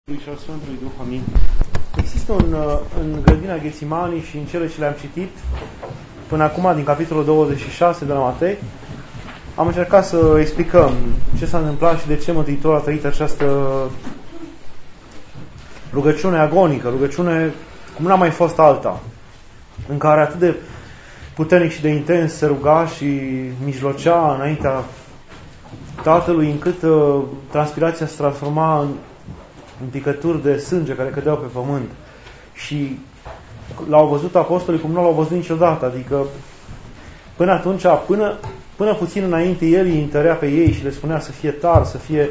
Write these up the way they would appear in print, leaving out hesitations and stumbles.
Și al Sfântului Duh, amin. Există în grădina Ghețimani și în cele ce le-am citit până acum din capitolul 26 de la Matei, am încercat să explicăm ce s-a întâmplat și de ce Mântuitorul a trăit această rugăciune agonică, rugăciune cum n-a mai fost alta, în care atât de puternic și de intens se ruga și mijlocea înaintea Tatălui, încât transpirația se transforma în picături de sânge care cădeau pe pământ. Și l-au văzut apostolii cum nu l-au văzut niciodată. Adică până atunci, până puțin înainte, el îi întărea pe ei și le spunea să fie tari,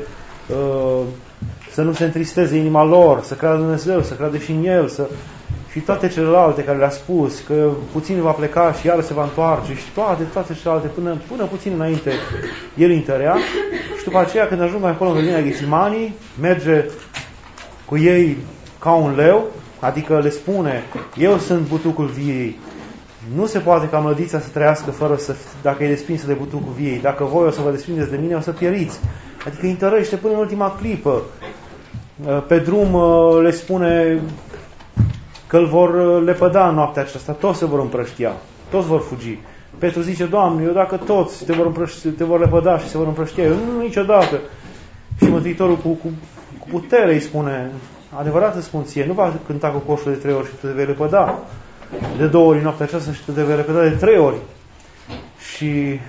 să nu se întristeze inima lor, să creadă în Dumnezeu, să creadă și în El, și toate celelalte care le-a spus, că puțin va pleca și iară se va întoarce, și toate celelalte, până puțin înainte, el îi întărea. Și după aceea, când ajung acolo în grădina Ghețimani, merge cu ei ca un leu, adică le spune: eu sunt butucul viei. Nu se poate ca mlădița să trăiască dacă e despinsă de butucul viei. Dacă voi o să vă desprindeți de mine, o să pieriți. Adică îi întărește până în ultima clipă. Pe drum le spune că îl vor lepăda în noaptea aceasta. Toți se vor împrăștia. Toți vor fugi. Petru zice: Doamne, eu dacă toți te vor lepăda și se vor împrăștia, eu nu niciodată. Și Mântuitorul cu putere îi spune: adevărat îți spun ție, nu va cânta cu coșul de 3 ori și tu te vei lepăda de 2 ori în noaptea aceasta și tu te vei lepăda de 3 ori. Și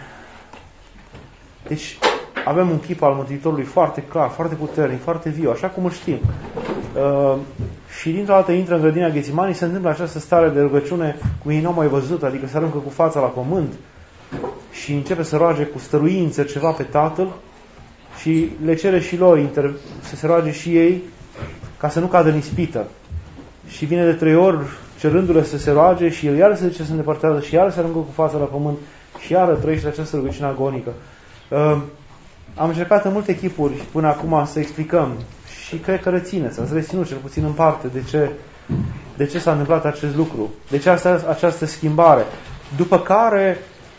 deci avem un chip al Mântuitorului foarte clar, foarte puternic, foarte viu, așa cum îl știm. Și dintr-o dată intră în grădina Ghețimani, se întâmplă această stare de rugăciune cum ei n-au mai văzut, adică se aruncă cu fața la pământ și începe să roage cu stăruință ceva pe Tatăl și le cere și lor să se roage și ei ca să nu cadă în ispită. Și vine de 3 ori cerându-le să se roage și el iară se zice să se îndepărtează și iară se aruncă cu fața la pământ și iară trăiește această rugăciune agonică. Am încercat în multe chipuri până acum să explicăm și cred că rețineți, ați reținut cel puțin în parte de ce s-a întâmplat acest lucru, de ce această schimbare. După care,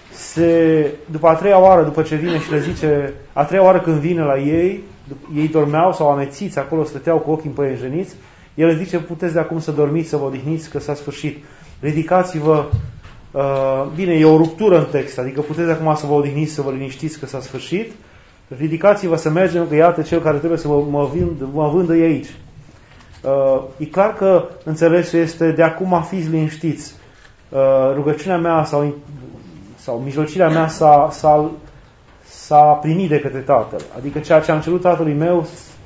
după a 3-a oară, după ce vine și le zice, a 3-a oară când vine la ei, ei dormeau sau amețiți, acolo stăteau cu ochii împăienjeniți, el le zice: puteți de acum să dormiți, să vă odihniți, că s-a sfârșit. Ridicați-vă. Bine, e o ruptură în text, adică puteți de acum să vă odihniți, să vă liniștiți, că s-a sfârșit. Ridicați-vă să mergem, că iată cel care trebuie să mă vândă e aici. E clar că înțelesul este: de acum fiți liniștiți. Rugăciunea mea sau mijlocirea mea s-a primit de către Tatăl. Adică ceea ce am cerut Tatălui meu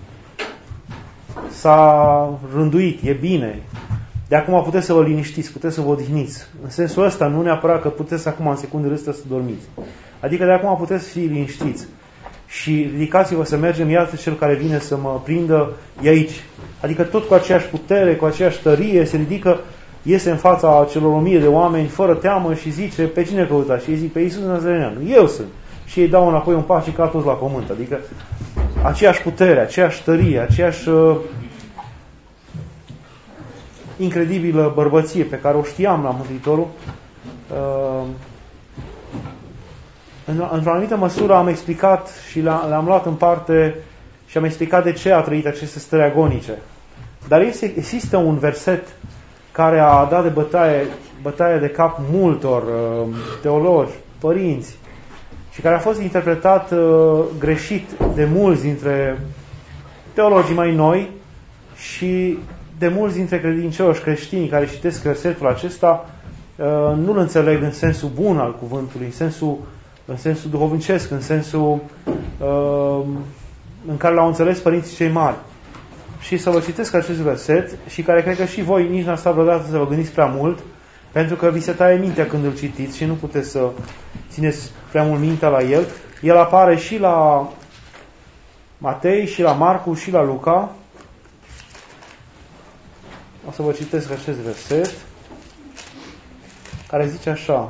s-a rânduit, e bine. De acum puteți să vă liniștiți, puteți să vă odihniți. În sensul ăsta, nu neapărat că puteți acum în secundele astea să dormiți. Adică de acum puteți fi liniștiți. Și ridicați-vă să mergem, iată cel care vine să mă prindă e aici. Adică tot cu aceeași putere, cu aceeași tărie, se ridică, iese în fața celor 1000 de oameni, fără teamă și zice: pe cine căutați? Și ei zic: pe Iisus Nazareneanu. Eu sunt. Și ei dau înapoi un pas și cad toți la pământ. Adică aceeași putere, aceeași tărie, aceeași incredibilă bărbăție pe care o știam la Mântuitorul. Într-o anumită măsură am explicat și le-am luat în parte și am explicat de ce a trăit aceste stări agonice. Dar există un verset care a dat de bătaie de cap multor teologi, părinți, și care a fost interpretat greșit de mulți dintre teologii mai noi și de mulți dintre credincioși creștini care citesc versetul acesta, nu-l înțeleg în sensul bun al cuvântului, în sensul duhovnicesc, în sensul în care l-au înțeles părinții cei mari. Și să vă citesc acest verset, și care cred că și voi nici n-ați stat vreodată să vă gândiți prea mult, pentru că vi se taie mintea când îl citiți și nu puteți să țineți prea mult mintea la el. El apare și la Matei, și la Marcu, și la Luca. O să vă citesc acest verset, care zice așa: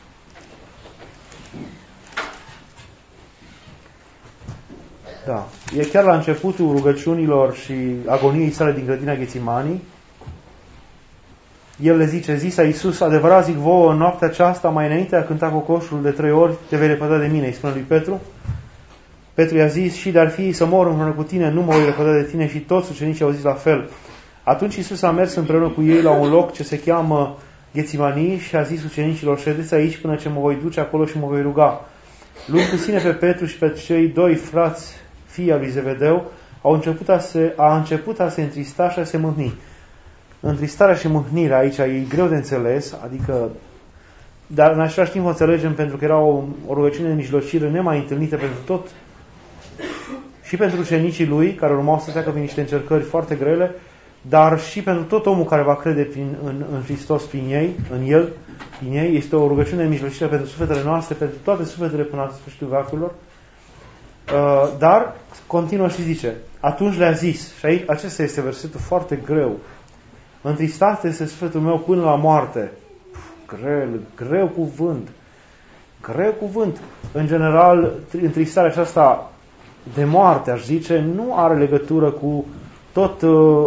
da, e chiar la începutul rugăciunilor și agoniei sale din grădina Ghețimani. El le zice: zisa Iisus: adevărat zic vouă, în noaptea aceasta, mai înainte a cânta cu coșul de 3 ori, te vei lepăda de mine, îi spune lui Petru. Petru i-a zis, și de-ar fi să mor împreună cu tine, nu mă voi lepăda de tine, și toți ucenicii au zis la fel. Atunci Iisus a mers împreună cu ei la un loc ce se cheamă Ghețimanii și a zis ucenicilor, ședeți aici până ce mă voi duce acolo și mă voi ruga. Luând cu sine pe Petru și pe cei doi frați, fii al lui Zevedeu, a început a se întrista și a se mâhni. Întristarea și mâhnirea aici e greu de înțeles, adică, dar în același timp o înțelegem pentru că era o rugăciune de mijlocire nemai întâlnită pentru tot și pentru ucenicii lui, care urmau să treacă prin niște încercări foarte grele, dar și pentru tot omul care va crede în Hristos prin el. Este o rugăciune de mijlocire pentru sufletele noastre, pentru toate sufletele până la sfârșitul veacurilor. Dar continuă și zice, atunci le-a zis, și aici acesta este versetul foarte greu, întristat este sufletul meu până la moarte. Greu cuvânt. În general, întristarea aceasta de moarte, aș zice, nu are legătură cu tot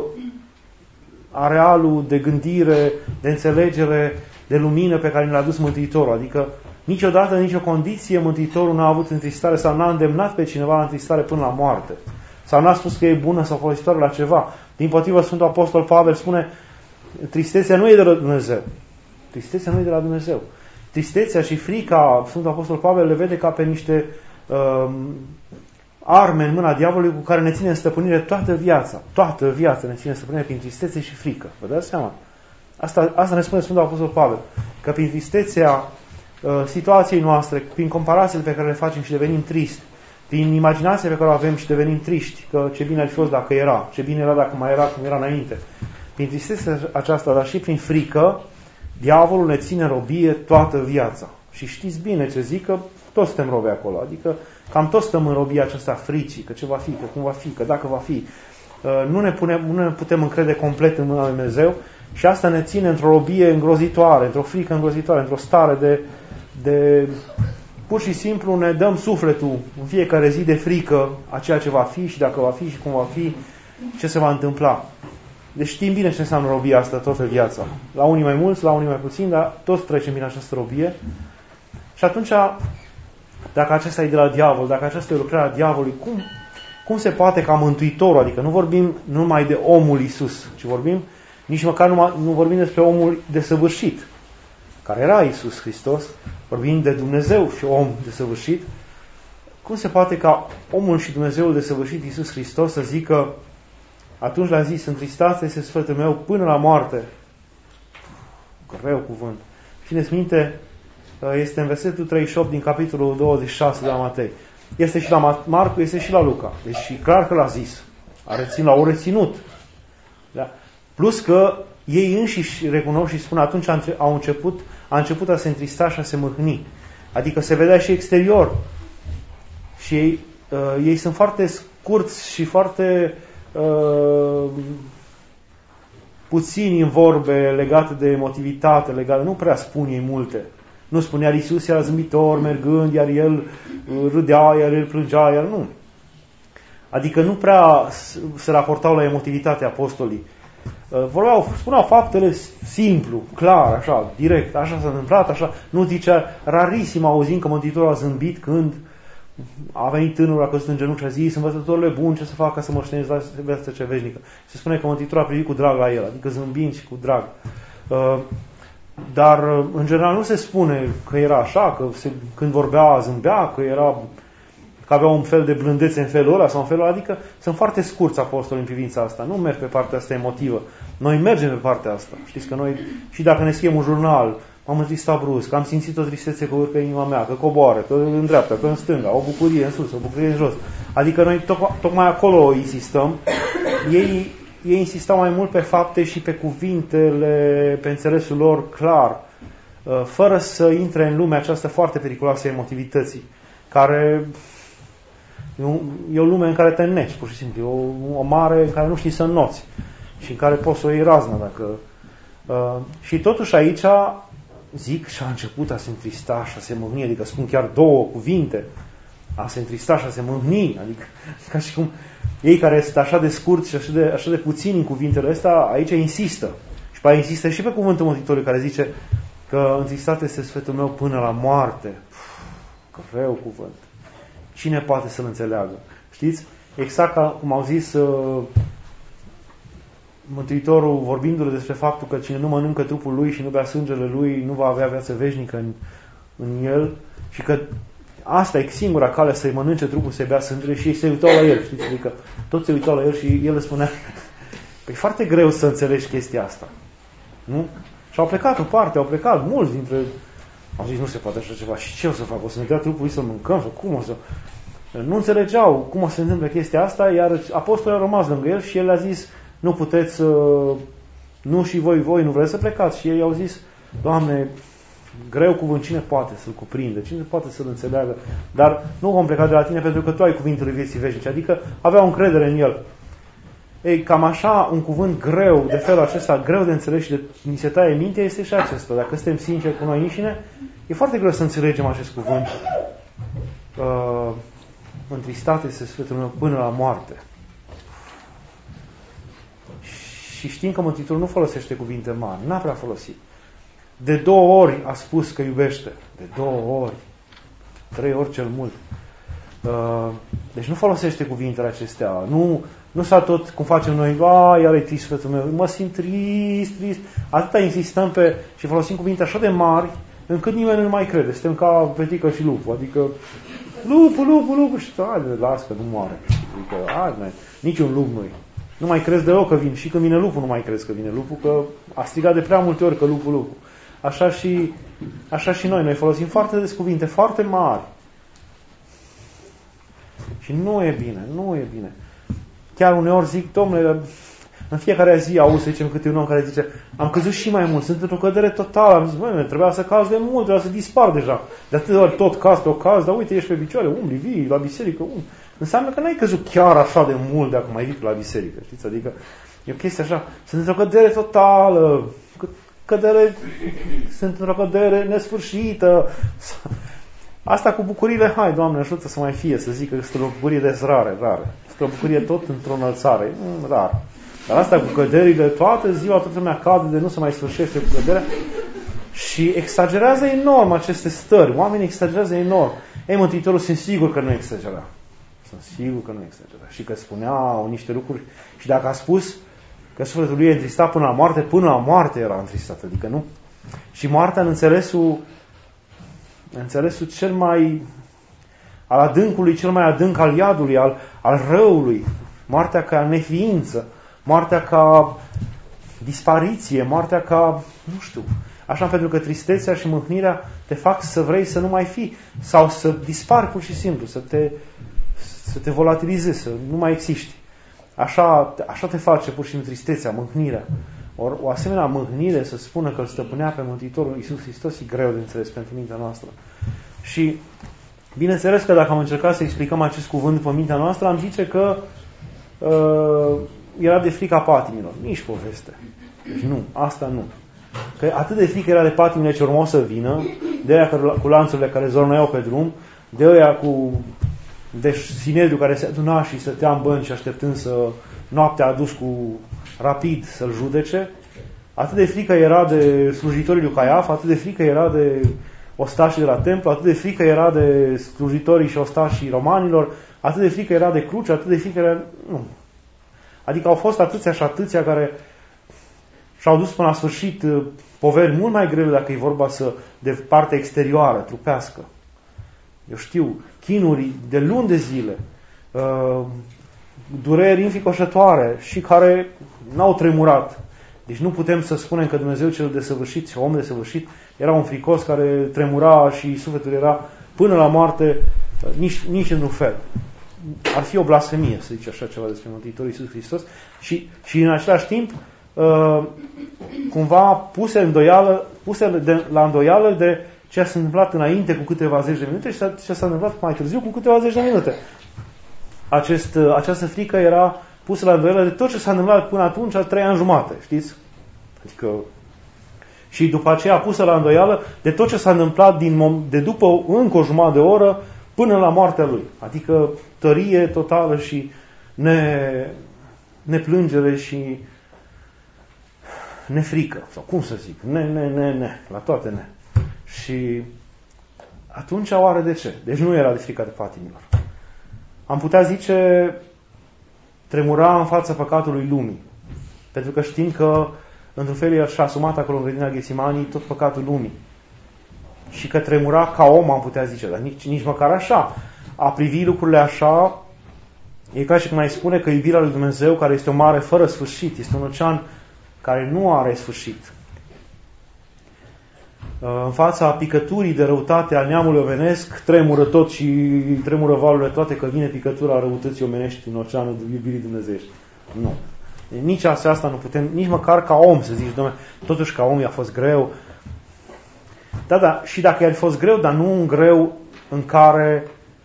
arealul de gândire, de înțelegere, de lumină pe care ne l-a dus Mântuitorul. Adică niciodată, în nicio condiție, Mântuitorul n-a avut întristare sau n-a îndemnat pe cineva la întristare până la moarte. Sau n-a spus că e bună sau folositoare la ceva. Dimpotrivă, Sfântul Apostol Pavel spune, tristețea nu e de la Dumnezeu. Tristețea și frica, Sfântul Apostol Pavel le vede ca pe niște arme în mâna diavolului cu care ne ține în stăpânire toată viața. Toată viața ne ține în stăpânire prin tristețe și frică. Vă dați seama? Asta ne spune Sfântul Apostol Pavel. Că prin tristețea situației noastre, prin comparațiile pe care le facem și devenim triști, prin imaginația pe care o avem și devenim triști, că ce bine ar fi fost dacă era, ce bine era dacă mai era cum era înainte. Prin tristețea aceasta, dar și prin frică, diavolul ne ține în robie toată viața. Și știți bine ce zic, că toți suntem robi acolo. Adică cam toți stăm în robia aceasta fricii, că ce va fi, că cum va fi, că dacă va fi. Nu ne putem încrede complet în mâna lui Dumnezeu și asta ne ține într-o robie îngrozitoare, într-o frică îngrozitoare, într-o stare de pur și simplu ne dăm sufletul în fiecare zi de frică a ceea ce va fi și dacă va fi și cum va fi, ce se va întâmpla. Deci știm bine ce înseamnă robia asta toată viața. La unii mai mulți, la unii mai puțini, dar toți trecem prin această robie. Și atunci, dacă acesta e de la diavol, dacă aceasta e lucrarea diavolului, cum se poate ca Mântuitorul, adică nu vorbim numai de omul Iisus, ci vorbim, nici măcar nu vorbim despre omul desăvârșit, care era Iisus Hristos, vorbim de Dumnezeu și om desăvârșit. Cum se poate ca omul și Dumnezeul desăvârșit Iisus Hristos să zică, atunci le-a zis, întristați este sufletul meu până la moarte. Greu cuvânt. Țineți minte, este în versetul 38 din capitolul 26 de la Matei. Este și la Marcu, este și la Luca. Deci e clar că l-a zis. L-au reținut. Da? Plus că ei înșiși recunosc și spun, atunci a început a se întrista și a se mâhni. Adică se vedea și exterior. Și ei sunt foarte scurți și foarte puțini în vorbe legate de emotivitate, nu prea spun ei multe. Nu spunea Iisus era zâmbitor, mergând, iar el râdea, iar el plângea, iar nu. Adică nu prea se raportau la emotivitatea apostolii. Spuneau faptele simplu, clar, așa, direct, așa s-a întâmplat, așa. Nu zicea, rarisim auzim că Mântuitorul a zâmbit când a venit tânărul, a căzut în genunchi și a zis, învățătorule bun, ce să fac ca să moștenesc viața cea veșnică. Se spune că Mântuitorul a privit cu drag la el, adică zâmbind și cu drag. Dar, în general, nu se spune că era așa, că când vorbea, zâmbea, că avea un fel de blândețe în felul ăla sau în felul ăla, adică sunt foarte scurți apostoli în privința asta. Nu merg pe partea asta emotivă. Noi mergem pe partea asta. Știți că noi, și dacă ne scriem un jurnal, m-am întristat brusc, am simțit o tristețe că urcă inima mea, că coboară, că în dreapta, că în stânga, o bucurie în sus, o bucurie în jos. Adică noi tocmai acolo insistăm. Ei insistau mai mult pe fapte și pe cuvintele, pe înțelesul lor clar, fără să intre în lumea aceasta foarte periculoasă a emotivității, care e o lume în care te înneci, pur și simplu. E o mare în care nu știi să înnoți și în care poți să o iei razna. Și totuși aici zic și a început a se întrista și a se mâhni, adică spun chiar două cuvinte, a se întrista și a se mâhni, adică ca și cum ei care sunt așa de scurți și așa de puțini în cuvintele astea, aici insistă. Și pe aia insistă și pe cuvântul Mântuitorului care zice că întristat este sufletul meu până la moarte. Greu cuvânt. cine poate să-l înțeleagă? Știți? Exact ca cum au zis Mântuitorul, vorbindu-le despre faptul că cine nu mănâncă trupul lui și nu bea sângele lui, nu va avea viață veșnică în el, și că asta e singura cale să-i mănânce trupul, să-i bea sângele, și ei se uitau la el, știți? Adică toți se uitau la el și el le spunea că e foarte greu să înțelegi chestia asta. Nu? Și au plecat în parte, au plecat mulți dintre... Au zis, nu se poate așa ceva. Și ce o să fac? O să ne dea trupul lui să mâncăm? Sau cum o să... Nu înțelegeau cum o să se întâmple chestia asta, iar apostolii au rămas lângă el și el le-a zis, nu puteți, nu și voi nu vreți să plecați. Și ei au zis, Doamne, greu cuvânt, cine poate să-l cuprinde, cine poate să-l înțeleagă, dar nu vom pleca de la tine pentru că tu ai cuvintele vieții veșnice. Adică aveau încredere în el. Ei, cam așa, un cuvânt greu, de felul acesta, greu de înțeles și de ni se taie mintea, este și acesta. Dacă suntem sinceri cu noi înșine, e foarte greu să înțelegem acest cuvânt. Întristat este sufletul meu până la moarte. Și știm că Mântuitorul nu folosește cuvinte mari, n-a prea folosit. De 2 ori a spus că iubește. De 2 ori. 3 ori cel mult. Deci nu folosește cuvintele acestea. Nu s-a tot cum facem noi, iar e trist sufletul meu, mă simt trist. Atâta insistăm și folosim cuvinte așa de mari, încât nimeni nu mai crede. Suntem ca Petrică și lupul. Adică, lupul, și las că nu moare. Adică, niciun lup nu-i. Nu mai crezi deloc că vine. Și când vine lupul, nu mai crezi că vine lupul, că a strigat de prea multe ori că lupul. Așa și noi. Noi folosim foarte des cuvinte foarte mari. Și nu e bine. Chiar uneori zic, domnule, în fiecare zi auzi, să zicem, câte un om care zice, am căzut și mai mult, sunt într-o cădere totală. Am zis, trebuia să caz de mult, trebuia să dispar deja. De atât de ori tot caz, dar uite, ești pe picioare, umbli, vii la biserică, înseamnă că n-ai căzut chiar așa de mult de acum ai vii la biserică, știți? Adică e o chestie așa, sunt într-o cădere totală, sunt într-o cădere nesfârșită. Asta cu bucurile, hai, Doamne, ajută să mai fie, să zic că este o bucurie de rare. Este o bucurie tot într-o înălțare, rar. Dar asta cu căderile, toată ziua, toată lumea cade de nu se mai sfârșește cu căderea și exagerează enorm aceste stări. Oamenii exagerează enorm. Ei, Mântuitorul, sunt sigur că nu exagera. Și că spunea niște lucruri. Și dacă a spus că sufletul lui e întristat până la moarte era întristat. Adică nu. Și moartea în înțelesul cel mai al adâncului, cel mai adânc al iadului, al răului. Moartea ca neființă. Moartea ca dispariție. Moartea ca, nu știu. Așa, pentru că tristețea și mâhnirea te fac să vrei să nu mai fii. Sau să dispari pur și simplu. Să te volatilizezi, să nu mai existi. Așa te face pur și simplu tristețea, mâhnirea. O asemenea mâhnire, să spună că îl stăpânea pe Mântuitorul Iisus Hristos, e greu de înțeles pentru mintea noastră. Și bineînțeles că dacă am încercat să explicăm acest cuvânt după mintea noastră, am zice că era de frica patimilor. Nici poveste. Deci nu, asta nu. Că atât de frică era de patimile ce urmau să vină, de aia cu lanțurile care zornăiau pe drum, de aia cu Sinedriu care se aduna și stătea în bănci așteptând să noaptea adus cu rapid să-l judece. Atât de frică era de slujitorii lui Caiaf, atât de frică era de ostașii de la templu, atât de frică era de slujitorii și ostașii romanilor, atât de frică era de cruce, atât de frică era... Nu. Adică au fost atâția și atâția care și-au dus până la sfârșit poveri mult mai grele dacă e vorba de partea exterioară, trupească. Eu știu, chinuri de luni de zile, dureri înficoșătoare și care n-au tremurat. Deci nu putem să spunem că Dumnezeu cel desăvârșit și om desăvârșit era un fricos care tremura și sufletul era până la moarte nici într-un fel. Ar fi o blasfemie să zice așa ceva despre Mântuitorul Iisus Hristos și în același timp cumva puse la îndoială de ce s-a întâmplat înainte cu câteva zeci de minute și ce s-a întâmplat mai târziu cu câteva zeci de minute. Această frică era pusă la îndoială de tot ce s-a întâmplat până atunci, 3 ani jumate, știți? Adică, și după aceea pusă la îndoială de tot ce s-a întâmplat de după încă o jumătate de oră până la moartea lui. Adică tărie totală și neplângere și nefrică. Sau cum să zic? La toate ne. Și atunci oare de ce? Deci nu era de frica de patimilor. am putea zice, tremura în fața păcatului lumii. Pentru că știm că, într-un fel, și-a asumat acolo în grădina Ghețimanii tot păcatul lumii. Și că tremura ca om, am putea zice, dar nici măcar așa. A privi lucrurile așa, e ca și cum ai spune că iubirea lui Dumnezeu, care este o mare fără sfârșit, este un ocean care nu are sfârșit. În fața picăturii de răutate al neamului omenesc, tremură tot și tremură valurile toate, că vine picătura răutății omenești în oceanul iubirii dumnezeiești. Nu. Nici asta nu putem, nici măcar ca om să zici, Doamne, totuși ca om i-a fost greu. Da, și dacă i-a fost greu, dar nu un greu în care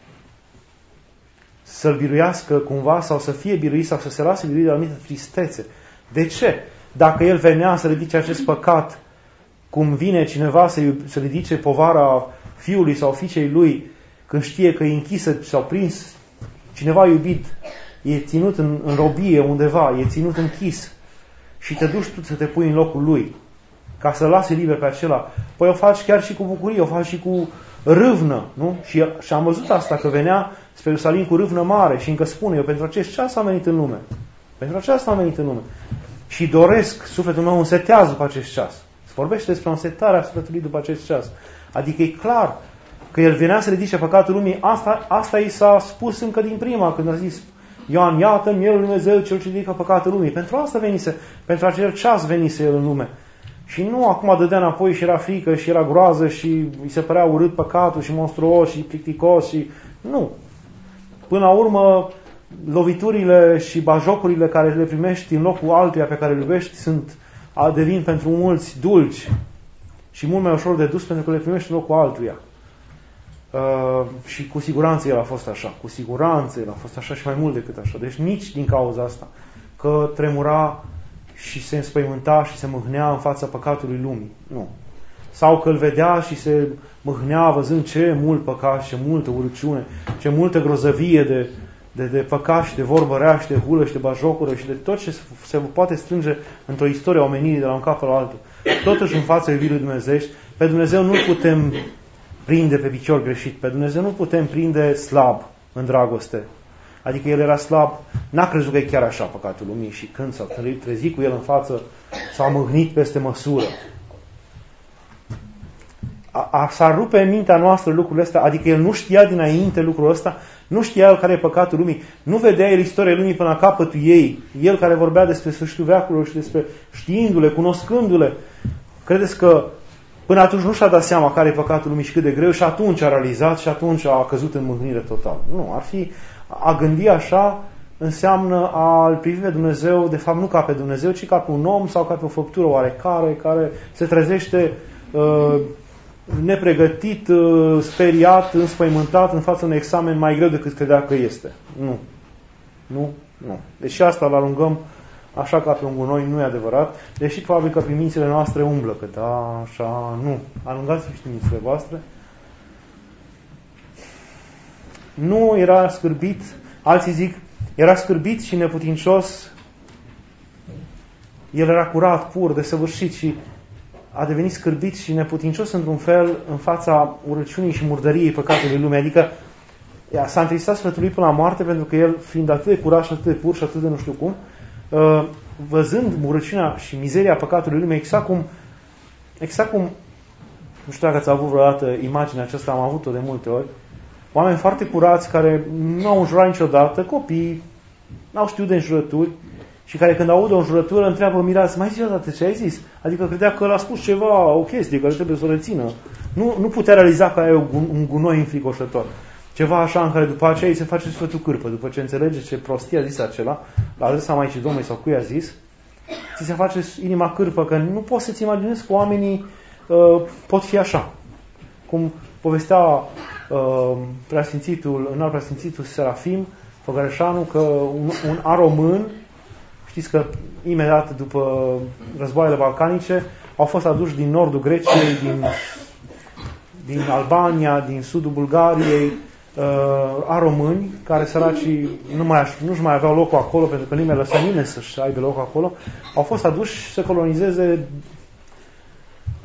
să-l biruiască cumva sau să fie biruit sau să se lase biruit de o anumită tristețe. De ce? Dacă el venea să ridice acest păcat, cum vine cineva să ridice povara fiului sau fiicei lui, când știe că e închisă sau prins, cineva iubit, e ținut în robie undeva, e ținut închis și te duci tu să te pui în locul lui, ca să-l lase liber pe acela. Păi o faci chiar și cu bucurie, o faci și cu râvnă, nu? Și am văzut asta, că venea spre Ierusalim cu râvnă mare și încă spune, eu pentru acest ceas am venit în lume. Pentru aceasta am venit în lume. Și doresc, sufletul meu însetează după acest ceas. Se vorbește despre însetarea sufletului după acest ceas. Adică e clar că el venea să ridice păcatul lumii, asta i s-a spus încă din prima, când a zis Ioan, iată mielul lui Dumnezeu cel ce ridică păcatul lumii. Pentru asta venise, pentru acel ceas venise el în lume. Și nu acum dădea înapoi și era frică și era groază și îi se părea urât păcatul și monstruos și plicticos și... Nu. Până la urmă, loviturile și bajocurile care le primești în locul altuia pe care le iubești devin pentru mulți dulci și mult mai ușor de dus pentru că le primești în locul altuia. Și cu siguranță el a fost așa. Cu siguranță el a fost așa și mai mult decât așa. Deci nici din cauza asta că tremura și se înspăimânta și se mâhnea în fața păcatului lumii. Nu. Sau că îl vedea și se mâhnea văzând ce mult păcat și ce multă urăciune, ce multă grozăvie de păcat și de vorbă rea și de hulă și de bajocură și de tot ce se poate strânge într-o istorie a omenirii de la un cap la altul. Totuși în fața iubirii dumnezeiești, pe Dumnezeu nu putem prinde pe picior greșit, pe Dumnezeu nu putem prinde slab în dragoste. Adică el era slab, n-a crezut că e chiar așa păcatul lumii și când s-a trezit cu el în față, s-a mâhnit peste măsură. S-ar rupe în mintea noastră lucrurile astea, adică el nu știa dinainte lucrul ăsta, nu știa el care e păcatul lumii, nu vedea el istoria lumii până la capătul ei, el care vorbea despre sfârșitul veacurilor și despre știindu-le, cunoscându-le. Credeți că până atunci nu și-a dat seama care e păcatul lumii și cât de greu și atunci a realizat și atunci a căzut în mâhnire total. Nu, ar fi... A gândi așa înseamnă a-L privi pe Dumnezeu, de fapt nu ca pe Dumnezeu, ci ca pe un om sau ca pe o făptură oarecare care se trezește nepregătit, speriat, înspăimântat în fața unui examen mai greu decât credea că este. Nu. Nu. Nu. Deși asta îl alungăm așa ca pe un gunoi, nu e adevărat. Deși probabil că prin mințile noastre umblă, că da, așa, nu. Alungați-vă și mințile voastre. Nu era scârbit, alții zic, era scârbit și neputincios, el era curat, pur, desăvârșit și a devenit scârbit și neputincios într-un fel în fața urăciunii și murdăriei păcatului lumii. Adică s-a întristat sfătul lui până la moarte pentru că el, fiind atât de curat și atât de pur și atât de nu știu cum, văzând urăciunea și mizeria păcatului lumii, exact cum, nu știu dacă ați avut vreodată imaginea aceasta, am avut-o de multe ori, oameni foarte curați care nu au înjurat niciodată, copii, n-au știut de înjurături și care când aud o înjurătură întreabă mirați, mai zi odată ce ai zis? Adică credea că l-a spus ceva, o chestie care trebuie să o rețină. Nu putea realiza că ai un gunoi înfricoșător. Ceva așa în care după aceea îi se face sfătul cârpă. După ce înțelege ce prostie a zis acela, la adresa Maicii Domnului sau cui a zis, ți se face inima cârpă, că nu poți să-ți imaginezi că oamenii pot fi așa. Cum povestea înalt preasfințitul Serafim Făgărășanu, că un aromân, știți că imediat după războaiele balcanice au fost aduși din nordul Greciei, din Albania, din sudul Bulgariei, aromâni care săracii nu-și mai aveau locul acolo pentru că nimeni lăsa nimeni să-și aibă loc acolo, au fost aduși să colonizeze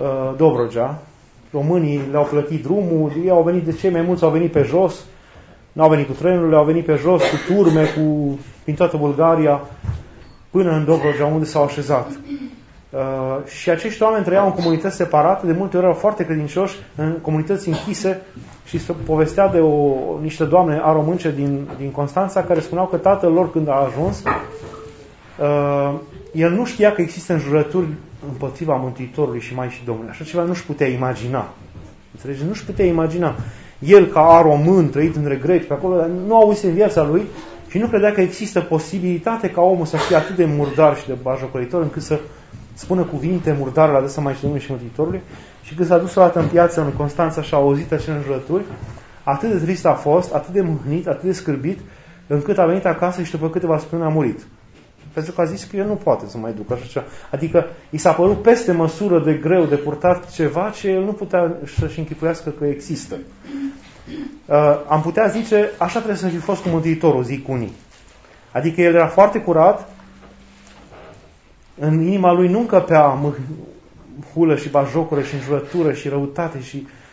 Dobrogea. Românii le-au plătit drumul, ei au venit, de cei mai mulți au venit pe jos, N-au venit cu trenurile, au venit pe jos, cu turme, prin toată Bulgaria, până în Dobrogea, unde s-au așezat. Și acești oameni trăiau în comunități separate, de multe ori erau foarte credincioși, în comunități închise, și se povestea de niște doamne aromânce din Constanța, care spuneau că tatăl lor, când a ajuns, el nu știa că există înjurături împotriva Mântuitorului și Maicii Domnului. Așa ceva nu-și putea imagina. Înțelegeți? Nu-și putea imagina. El, ca aromân, trăit între greci, pe acolo, nu auzise în viața lui și nu credea că există posibilitate ca omul să fie atât de murdar și de bajocoritor, încât să spună cuvinte murdare la adresa Maicii Domnului și Mântuitorului. Și când s-a dus o dată în piață în Constanța și a auzit acele înjurături, atât de trist a fost, atât de mâhnit, atât de scârbit, încât a venit acasă și după câteva săptămâni a murit. Pentru că a zis că el nu poate să mai ducă așa ceva. Adică i s-a părut peste măsură de greu de purtat ceva ce el nu putea să-și închipuiască că există. Am putea zice, așa trebuie să fi fost cu Mântuitorul, zic unii. Adică el era foarte curat, în inima lui nu încăpea hulă și bajocură și înjurătură și răutate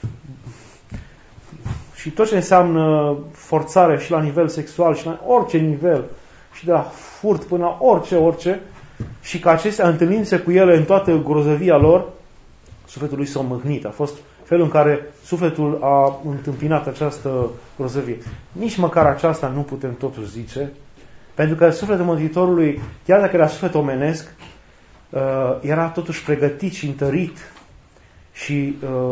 și tot ce înseamnă forțare și la nivel sexual și la orice nivel, și de la furt până la orice, și că acestea, întâlnindu-se cu ele în toată grozăvia lor, sufletul lui s-a mâhnit. A fost felul în care sufletul a întâmpinat această grozăvie. Nici măcar aceasta nu putem totuși zice, pentru că sufletul Mântuitorului, chiar dacă era suflet omenesc, era totuși pregătit și întărit și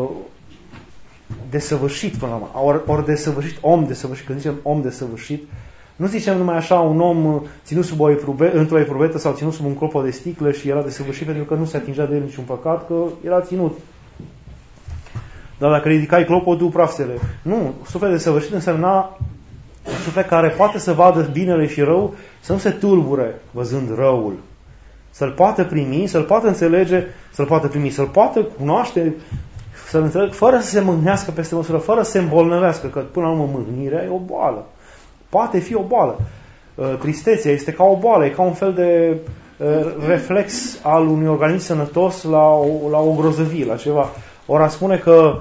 desăvârșit până la urmă. Ori desăvârșit, om desăvârșit, când zicem om desăvârșit, nu zicem numai așa un om ținut sub într-o eprubetă sau ținut sub un clopot de sticlă și era desăvârșit pentru că nu se atingea de el niciun păcat, că era ținut. Dar dacă ridicai clopotul, prafsele. Nu, suflet desăvârșit însemna un suflet care poate să vadă binele și rău, să nu se tulbure văzând răul. Să-l poată primi, să-l poată înțelege, să-l poată primi, să-l poată cunoaște, să-l înțelege, fără să se mâhnească peste măsură, fără să se îmbolnăvească, că până la urmă mâhnirea e o boală. Poate fi o boală. Tristețea este ca o boală, e ca un fel de reflex al unui organism sănătos la o grozăvie, la ceva. Ori a spune că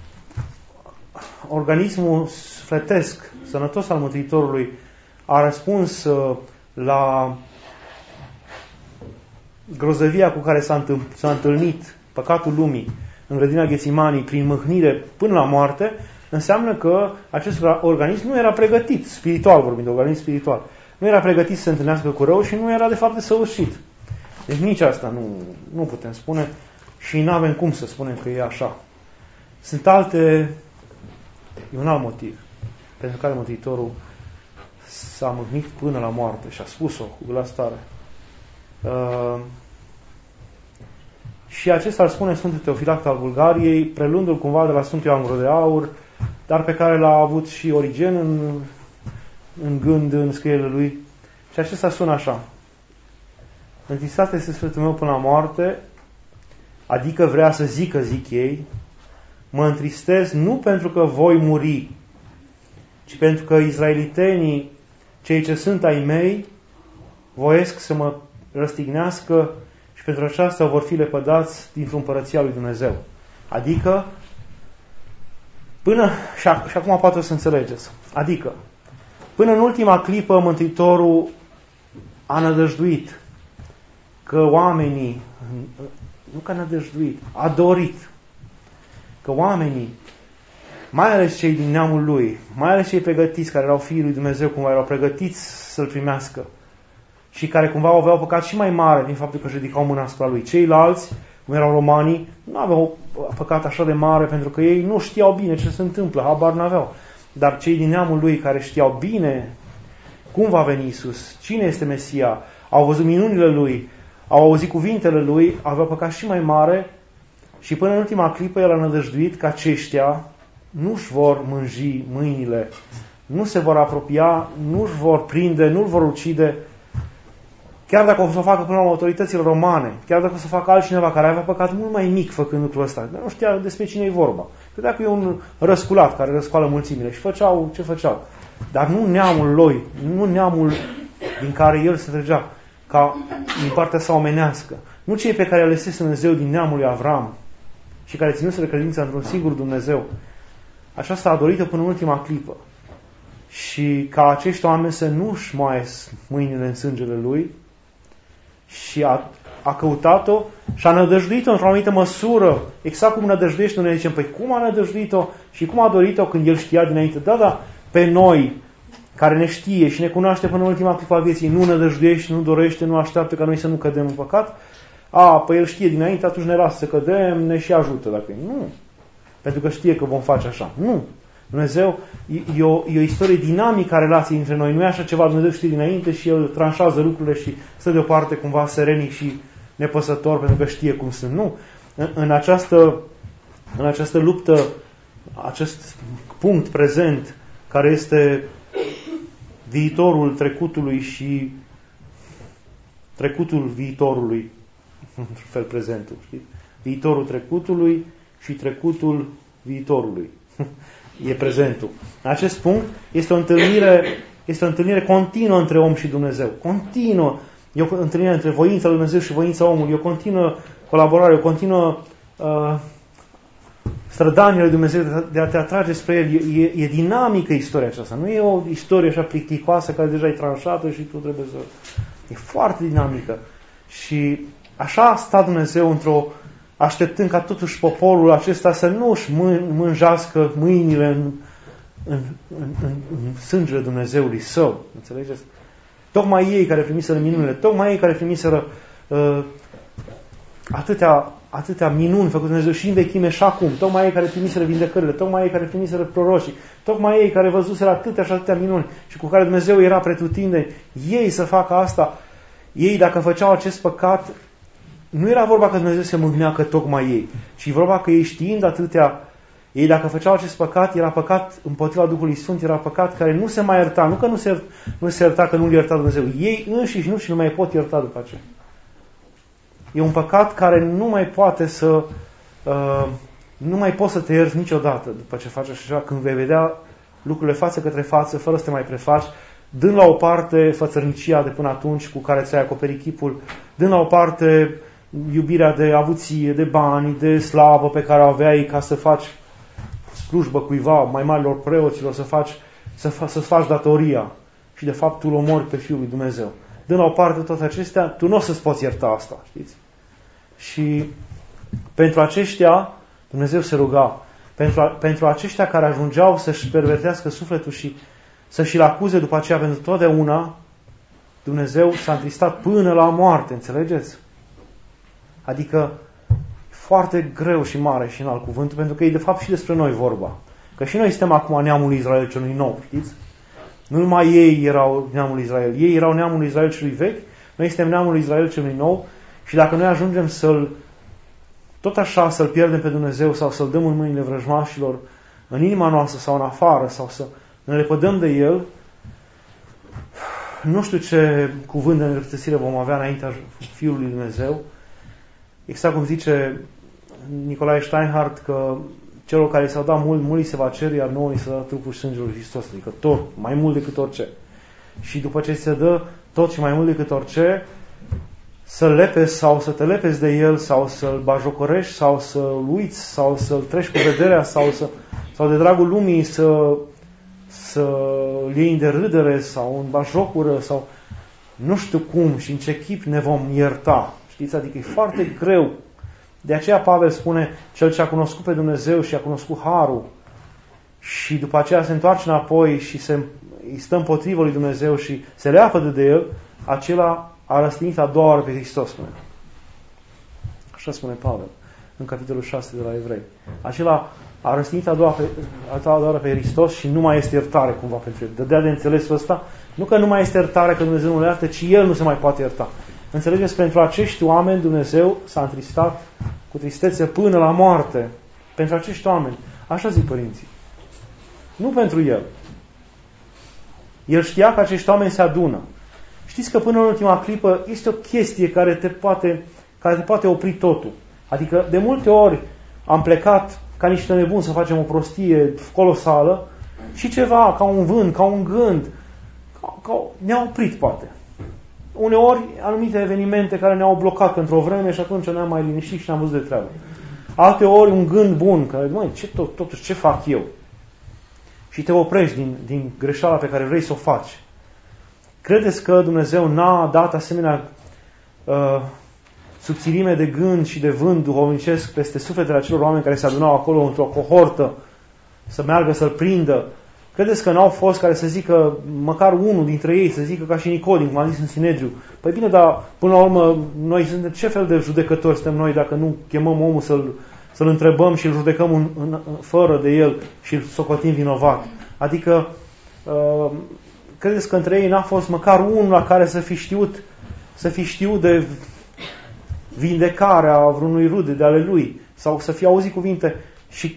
organismul sufletesc, sănătos al Mântuitorului, a răspuns la grozăvia cu care s-a întâlnit păcatul lumii în grădina Ghețimanii prin mâhnire până la moarte, înseamnă că acest organism nu era pregătit, spiritual vorbind, organism spiritual, nu era pregătit să se întâlnească cu rău și nu era de fapt desăvârșit. Deci nici asta nu putem spune și nu avem cum să spunem că e așa. Sunt e un alt motiv pentru care Mântuitorul s-a mâhnit până la moarte și a spus-o cu glas tare. Și acesta îl spune Sfântul Teofilact al Bulgariei, preluându-l cumva de la Sfântul Ioan Gură de Aur, dar pe care l-a avut și Origen în gând, în scrierile lui. Și acesta sună așa: Întristat este sufletul meu până la moarte, adică vrea să zică, zic ei, mă întristez nu pentru că voi muri, ci pentru că izraelitenii, cei ce sunt ai mei, voiesc să mă răstignească și pentru aceasta vor fi lepădați dintr-o împărăția lui Dumnezeu. Adică, și acum poate să înțelegeți, adică, până în ultima clipă Mântuitorul a nădăjduit că oamenii, nu că a nădăjduit, a dorit că oamenii, mai ales cei din neamul lui, mai ales cei pregătiți, care erau fiii lui Dumnezeu, cumva erau pregătiți să-L primească și care cumva aveau păcat și mai mare din faptul că își ridicau mâna asupra lui. Ceilalți, cum erau romanii, nu aveau păcat așa de mare pentru că ei nu știau bine ce se întâmplă, habar n-aveau. Dar cei din neamul lui care știau bine cum va veni Iisus, cine este Mesia, au văzut minunile lui, au auzit cuvintele lui, aveau păcat și mai mare și până în ultima clipă el a nădăjduit că aceștia nu-și vor mânji mâinile, nu se vor apropia, nu-și vor prinde, nu-l vor ucide, chiar dacă o să o facă până la autoritățile romane, chiar dacă o să facă altcineva care avea păcat mult mai mic făcând lucrul ăsta, dar nu știa despre cine e vorba. Credea că e un răsculat care răscoală mulțimile și făceau ce făceau. Dar nu neamul lui, nu neamul din care el se trăgea, ca din partea sa omenească. Nu cei pe care i-a lăsese Dumnezeu din neamul lui Avram și care ținuseră credința într-un singur Dumnezeu. Aceasta a dorit-o până în ultima clipă. și ca acești oameni să nu-și moaie mâinile în sângele Lui și a căutat-o și a nădăjduit-o într-o anumită măsură, exact cum nădăjduiește, noi zicem, păi cum a nădăjduit-o și cum a dorit-o când El știa dinainte? Da, pe noi, care ne știe și ne cunoaște până în ultima clipă a vieții, nu nădăjduiește, nu dorește, nu așteaptă ca noi să nu cădem în păcat, păi El știe dinainte, atunci ne lasă să cădem, ne și ajută. Dacă nu. Pentru că știe că vom face așa. Nu. Dumnezeu e o istorie dinamică a relației între noi. Nu e așa ceva, Dumnezeu știe dinainte și El tranșează lucrurile și stă deoparte cumva serenic și nepăsător pentru că știe cum sunt. Nu. În această luptă, acest punct prezent, care este viitorul trecutului și trecutul viitorului, într-un fel prezentul, știți? Viitorul trecutului și trecutul viitorului. E prezentul. În acest punct este o întâlnire continuă între om și Dumnezeu. Continuă. E o întâlnire între voința lui Dumnezeu și voința omului. E o continuă colaborare, o continuă strădanie lui Dumnezeu de a te atrage spre El. E dinamică istoria aceasta. Nu e o istorie așa plicticoasă care deja e tranșată și tu trebuie să... E foarte dinamică. Și așa a stat Dumnezeu așteptând ca totuși poporul acesta să nu își mânjească mâinile în sângele Dumnezeului Său. Înțelegeți? Tocmai ei care primiseră minunile, tocmai ei care primiseră atâtea minuni făcute Dumnezeu și în vechime și acum, tocmai ei care primiseră vindecările, tocmai ei care primiseră prorocii, tocmai ei care văzuseră atâtea și atâtea minuni și cu care Dumnezeu era pretutindeni, ei să facă asta, ei dacă făceau acest păcat, nu era vorba că Dumnezeu se mâhnea că tocmai ei, ci vorba că ei știind atâtea, ei dacă făceau acest păcat, era păcat împotriva Duhului Sfânt, era păcat care nu se mai ierta, nu că nu se ierta că nu-L ierta Dumnezeu, ei înșiși nu mai pot ierta după aceea. E un păcat care nu mai poate să nu mai poți să te ierți niciodată după ce faci așa, când vei vedea lucrurile față către față, fără să te mai prefaci, dând la o parte fățărnicia de până atunci cu care ți-ai acoperit chipul, dând la o parte iubirea de avuție, de bani, de slavă pe care o aveai ca să faci slujbă cuiva, mai marilor preoților, să-ți faci datoria și de fapt tu îl omori pe Fiul lui Dumnezeu. Dând la o parte toate acestea, tu nu o să-ți poți ierta asta, știți? Și pentru aceștia Dumnezeu se ruga. Pentru aceștia care ajungeau să-și pervertească sufletul și să-și-l acuze după aceea pentru totdeauna, Dumnezeu s-a întristat până la moarte, înțelegeți? Adică foarte greu și mare și înalt cuvântul, pentru că e de fapt și despre noi vorba. Că și noi suntem acum neamul Israel celui nou, știți? Nu numai ei erau neamul Israel, ei erau neamul Israel celui vechi, noi suntem neamul Israel celui nou și dacă noi ajungem tot așa să-L pierdem pe Dumnezeu sau să-L dăm în mâinile vrăjmașilor în inima noastră sau în afară sau să ne lepădăm de El, nu știu ce cuvânt de nedreptățire vom avea înaintea Fiului lui Dumnezeu. Exact cum zice Nicolae Steinhardt că celor care s-au dat mult li se va cere, iar nouă li se dă trupul și sângele lui Hristos, adică tot, mai mult decât orice. Și după ce ți se dă tot și mai mult decât orice, să-l lepezi sau să te lepezi de el, sau să-l bajocorești, sau să-l uiți, sau să-l treci cu vederea, sau de dragul lumii să-l iei de râdere, sau în bajocură, sau nu știu cum și în ce chip ne vom ierta. Știți? Adică e foarte greu. De aceea Pavel spune, cel ce a cunoscut pe Dumnezeu și a cunoscut harul și după aceea se întoarce înapoi și îi stă împotrivă lui Dumnezeu și se leapădă de el, acela a răstignit a doua oară pe Hristos, spune. Așa spune Pavel în capitolul 6 de la Evrei. Acela a răstignit a doua oară pe Hristos și nu mai este iertare cumva pentru el. Dădea de înțelesul ăsta, nu că nu mai este iertare că Dumnezeu nu le iartă, ci el nu se mai poate ierta. Înțelegeți, pentru acești oameni Dumnezeu s-a întristat cu tristețe până la moarte. Pentru acești oameni. Așa zic părinții. Nu pentru el. El știa că acești oameni se adună. Știți că până în ultima clipă este o chestie care te poate opri totul. Adică de multe ori am plecat ca niște nebuni să facem o prostie colosală și ceva, ca un vânt, ca un gând, ne-a oprit poate. Uneori anumite evenimente care ne-au blocat pentru o vreme și atunci ne-am mai liniștit și ne-am văzut de treabă. Alteori un gând bun, care, totuși ce fac eu? și te oprești din greșeala pe care vrei să o faci. Credeți că Dumnezeu n-a dat asemenea subțirime de gând și de vânt duhovnicesc peste sufletele acelor oameni care se adunau acolo într-o cohortă să meargă să-L prindă? Credeți că n-au fost care să zică, măcar unul dintre ei, să zică ca și Nicodim, cum a zis în Sinedriu, păi bine, dar până la urmă, noi suntem ce fel de judecători suntem noi dacă nu chemăm omul să-l întrebăm și îl judecăm fără de el și îl socotim vinovat? Adică, credeți că între ei n-a fost măcar unul la care să fi știut de vindecarea vreunui rude de ale lui, sau să fi auzit cuvinte? Și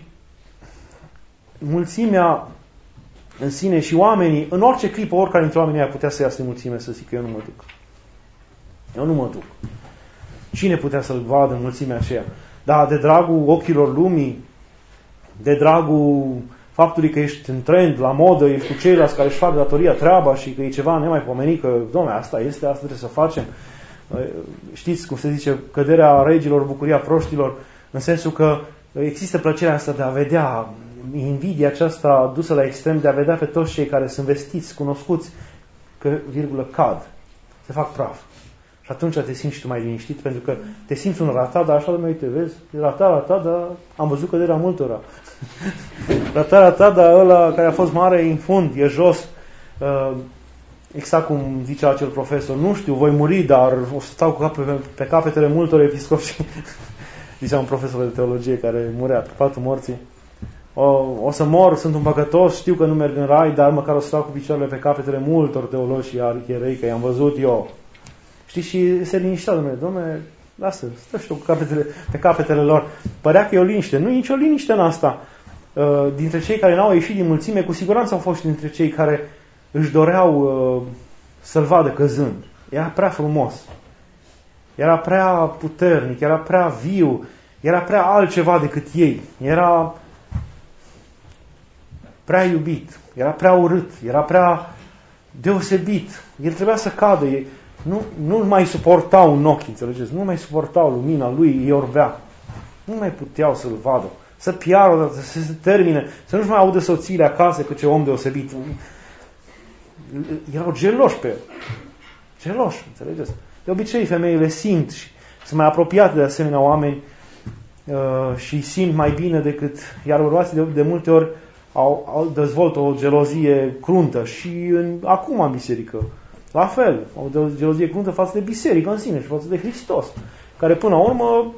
mulțimea în sine și oamenii, în orice clipă, oricare dintre oamenii aia putea să iasă în mulțime să zică, eu nu mă duc. Eu nu mă duc. Cine putea să-l vadă în mulțimea aceea? Dar de dragul ochilor lumii, de dragul faptului că ești în trend, la modă, ești cu ceilalți care își fac datoria, treaba și că e ceva nemaipomenit, că, dom'le, asta trebuie să facem. Știți cum se zice, căderea regilor, bucuria proștilor, în sensul că există plăcerea asta de a vedea, invidia aceasta dusă la extrem, de a vedea pe toți cei care sunt vestiți, cunoscuți, că, cad, se fac praf. Și atunci te simți și tu mai liniștit, pentru că te simți un ratat, dar așa, uite, vezi, ratat, dar am văzut căderea multora. Ratat, dar ăla care a fost mare în fund, e jos. Exact cum zicea acel profesor, nu știu, voi muri, dar o să stau pe capetele multor episcopi. Zicea un profesor de teologie care murea pe patul morții. O să mor, sunt un păcătos, știu că nu merg în rai, dar măcar o să stau cu picioarele pe capetele multor teologi și arhierei, că i-am văzut eu. Știi, și se liniștea, dom'le, lasă, stă și tu pe capetele lor. Părea că e o liniște. Nu e nicio liniște în asta. Dintre cei care n-au ieșit din mulțime, cu siguranță au fost dintre cei care își doreau să-l vadă căzând. Era prea frumos. Era prea puternic, era prea viu, era prea altceva decât ei. Era prea iubit, era prea urât, era prea deosebit. El trebuia să cadă. Nu mai suportau în ochi, înțelegeți? Nu mai suportau lumina lui, îi orbea. Nu mai puteau să-l vadă. Să piară odată, să se termine, să nu-și mai audă soțiile acasă, că ce om deosebit. Erau geloși pe el. Geloși, înțelegeți? De obicei, femeile simt și sunt mai apropiate de asemenea oameni și simt mai bine decât... Iar bărbații de multe ori au dezvoltă o gelozie cruntă și acum în biserică. La fel, au o gelozie cruntă față de biserică în sine și față de Hristos, care până la urmă...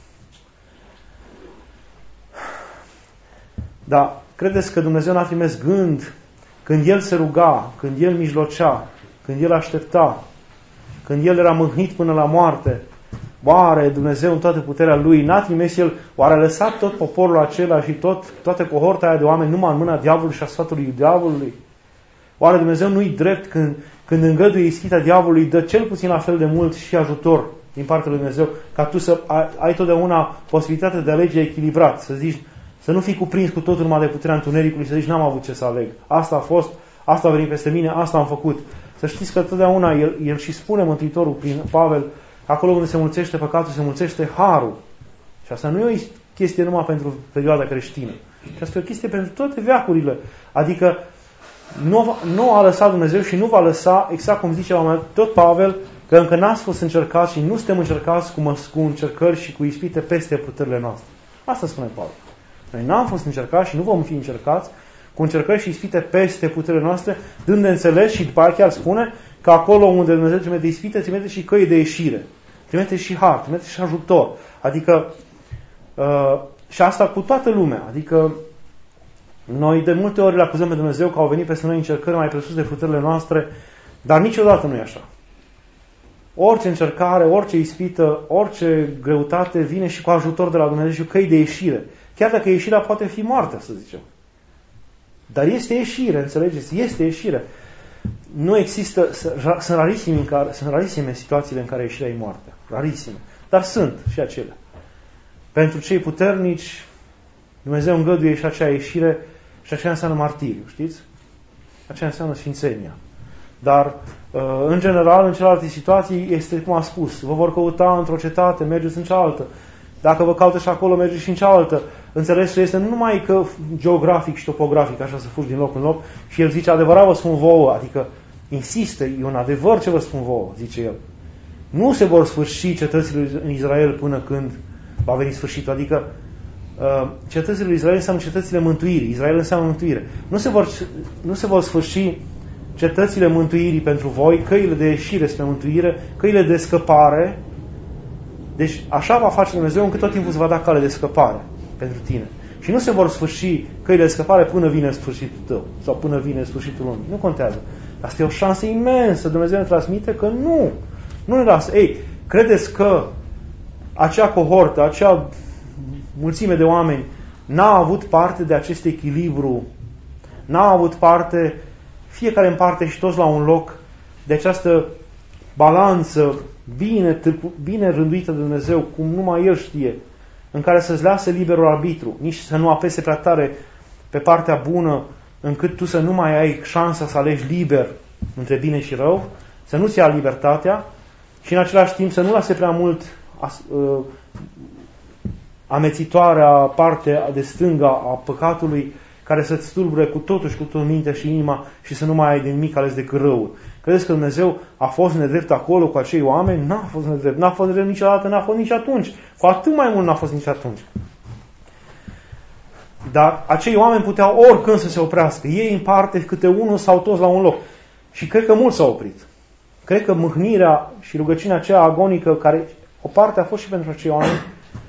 Dar credeți că Dumnezeu n-a trimis gând când El se ruga, când El mijlocea, când El aștepta, când El era mâhnit până la moarte? Oare Dumnezeu în toată puterea Lui n-a trimis El, oare a lăsat tot poporul acela și toată cohorta aia de oameni numai în mâna diavolului și a sfatului diavolului? Oare Dumnezeu nu-i drept când îngăduie ispita diavolului, dă cel puțin la fel de mult și ajutor din partea lui Dumnezeu, ca tu să ai totdeauna posibilitatea de a alege echilibrat, să zici, să nu fii cuprins cu totul numai de puterea întunericului, să zici, n-am avut ce să aleg. Asta a fost, asta a venit peste mine, asta am făcut. Să știți că totdeauna el și spune Mântuitorul prin Pavel, acolo unde se mulțește păcatul, se mulțește harul. Și asta nu e o chestie numai pentru perioada creștină. Și asta e o chestie pentru toate veacurile. Adică nu a lăsat Dumnezeu și nu va lăsa, exact cum zice tot Pavel, că încă n-ați fost încercați și nu suntem încercați cu încercări și cu ispite peste puterile noastre. Asta spune Pavel. Noi n-am fost încercați și nu vom fi încercați cu încercări și ispite peste puterile noastre, dând de înțeles și după aia chiar spune că acolo unde Dumnezeu trimite ispite, trimite și căi de ieșire. Trimite și har, trimite și ajutor. Adică, și asta cu toată lumea. Adică, noi de multe ori le acuzăm pe Dumnezeu că au venit peste noi încercări mai presus de puterile noastre, dar niciodată nu e așa. Orice încercare, orice ispită, orice greutate vine și cu ajutor de la Dumnezeu și cu căi de ieșire. Chiar dacă ieșirea poate fi moartea, să zicem. Dar este ieșire, înțelegeți? Este ieșire. Nu există, sunt rarisime situațiile în care ieșirea e moartea. Rarisime. Dar sunt și acelea. Pentru cei puternici, Dumnezeu îngăduie și acea ieșire și aceea înseamnă martiriu, știți? Aceea înseamnă sfințenia. Dar, în general, în celelalte situații, este cum a spus, vă vor căuta într-o cetate, mergeți în cealaltă. Dacă vă caută și acolo, mergeți și în cealaltă. Înțelesul este nu numai că geografic și topografic, așa să fugi din loc în loc, și el zice, adevărat vă spun vouă, adică insistă, e un adevăr ce vă spun vouă, zice el. Nu se vor sfârși cetățile în Israel până când va veni sfârșitul, adică cetățile lui Israel înseamnă cetățile mântuirii, Israel înseamnă mântuire. Nu se vor sfârși cetățile mântuirii pentru voi, căile de ieșire spre mântuire, căile de scăpare. Deci așa va face Dumnezeu încât tot timpul se va da cale de scăpare pentru tine. Și nu se vor sfârși căile de scăpare până vine sfârșitul tău sau până vine sfârșitul lumii. Nu contează. Asta e o șansă imensă. Dumnezeu ne transmite că nu ne lasă. Ei, credeți că acea cohortă, acea mulțime de oameni n-a avut parte de acest echilibru, n-a avut parte, fiecare în parte și toți la un loc, de această balanță bine rânduită de Dumnezeu, cum numai El știe, în care să-ți lasă liberul arbitru, nici să nu apese prea tare pe partea bună, încât tu să nu mai ai șansa să alegi liber între bine și rău, să nu-ți ia libertatea și în același timp să nu lase prea mult amețitoarea parte de stânga a păcatului care să-ți stulbure cu totul și cu tot mintea și inima și să nu mai ai de nimic ales decât răul. Credeți că Dumnezeu a fost nedrept acolo cu acei oameni? N-a fost nedrept. N-a fost nedrept niciodată, n-a fost nici atunci. Cu atât mai mult n-a fost nici atunci. Dar acei oameni puteau oricând să se oprească. Ei în parte, câte unul sau toți la un loc. Și cred că mulți s-au oprit. Cred că mâhnirea și rugăciunea aceea agonică, care o parte a fost și pentru acei oameni,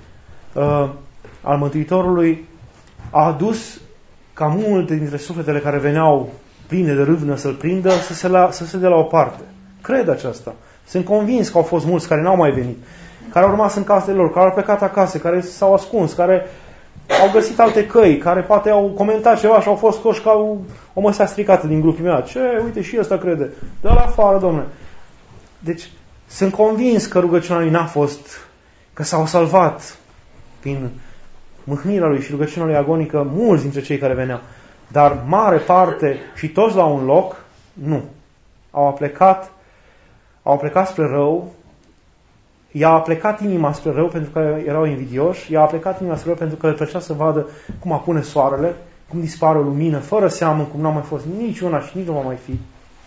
al Mântuitorului, a adus ca multe dintre sufletele care veneau pline de râvnă să-L prindă, să se dea la o parte. Cred aceasta. Sunt convins că au fost mulți care n-au mai venit, care au rămas în casele lor, care au plecat acasă, care s-au ascuns, care au găsit alte căi, care poate au comentat ceva și au fost scoși ca o măsea stricată din grupul meu. Ce? Uite, și ăsta crede. Dă-l afară, domnule. Deci, sunt convins că rugăciunea lui n-a fost, că s-au salvat prin mâhnirea lui și rugăciunea lui agonică mulți dintre cei care veneau. Dar mare parte și toți la un loc, nu. Au plecat spre rău, i-a plecat inima spre rău pentru că erau invidioși, i-a plecat inima spre rău pentru că le plăcea să vadă cum apune soarele, cum dispare o lumină, fără seamă, cum n-a mai fost niciuna și nici nu va mai fi.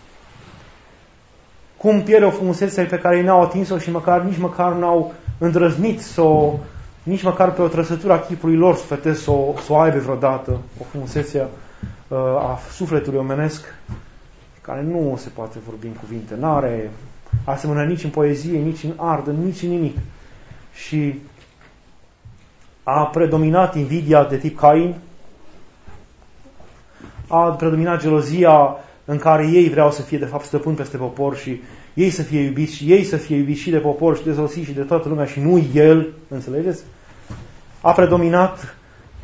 Cum pierde o frumusețe pe care ei n-au atins-o și nici măcar n-au îndrăznit nici măcar pe o trăsătură a chipului lor sfătesc să o aibă vreodată, o frumusețe a sufletului omenesc, care nu se poate vorbi în cuvinte, n-are asemănare nici în poezie, nici în ardă, nici în nimic. Și a predominat invidia de tip Cain, a predominat gelozia în care ei vreau să fie de fapt stăpâni peste popor și ei să fie iubiți și ei să fie iubiți și de popor și de soții și de toată lumea și nu el, înțelegeți? A predominat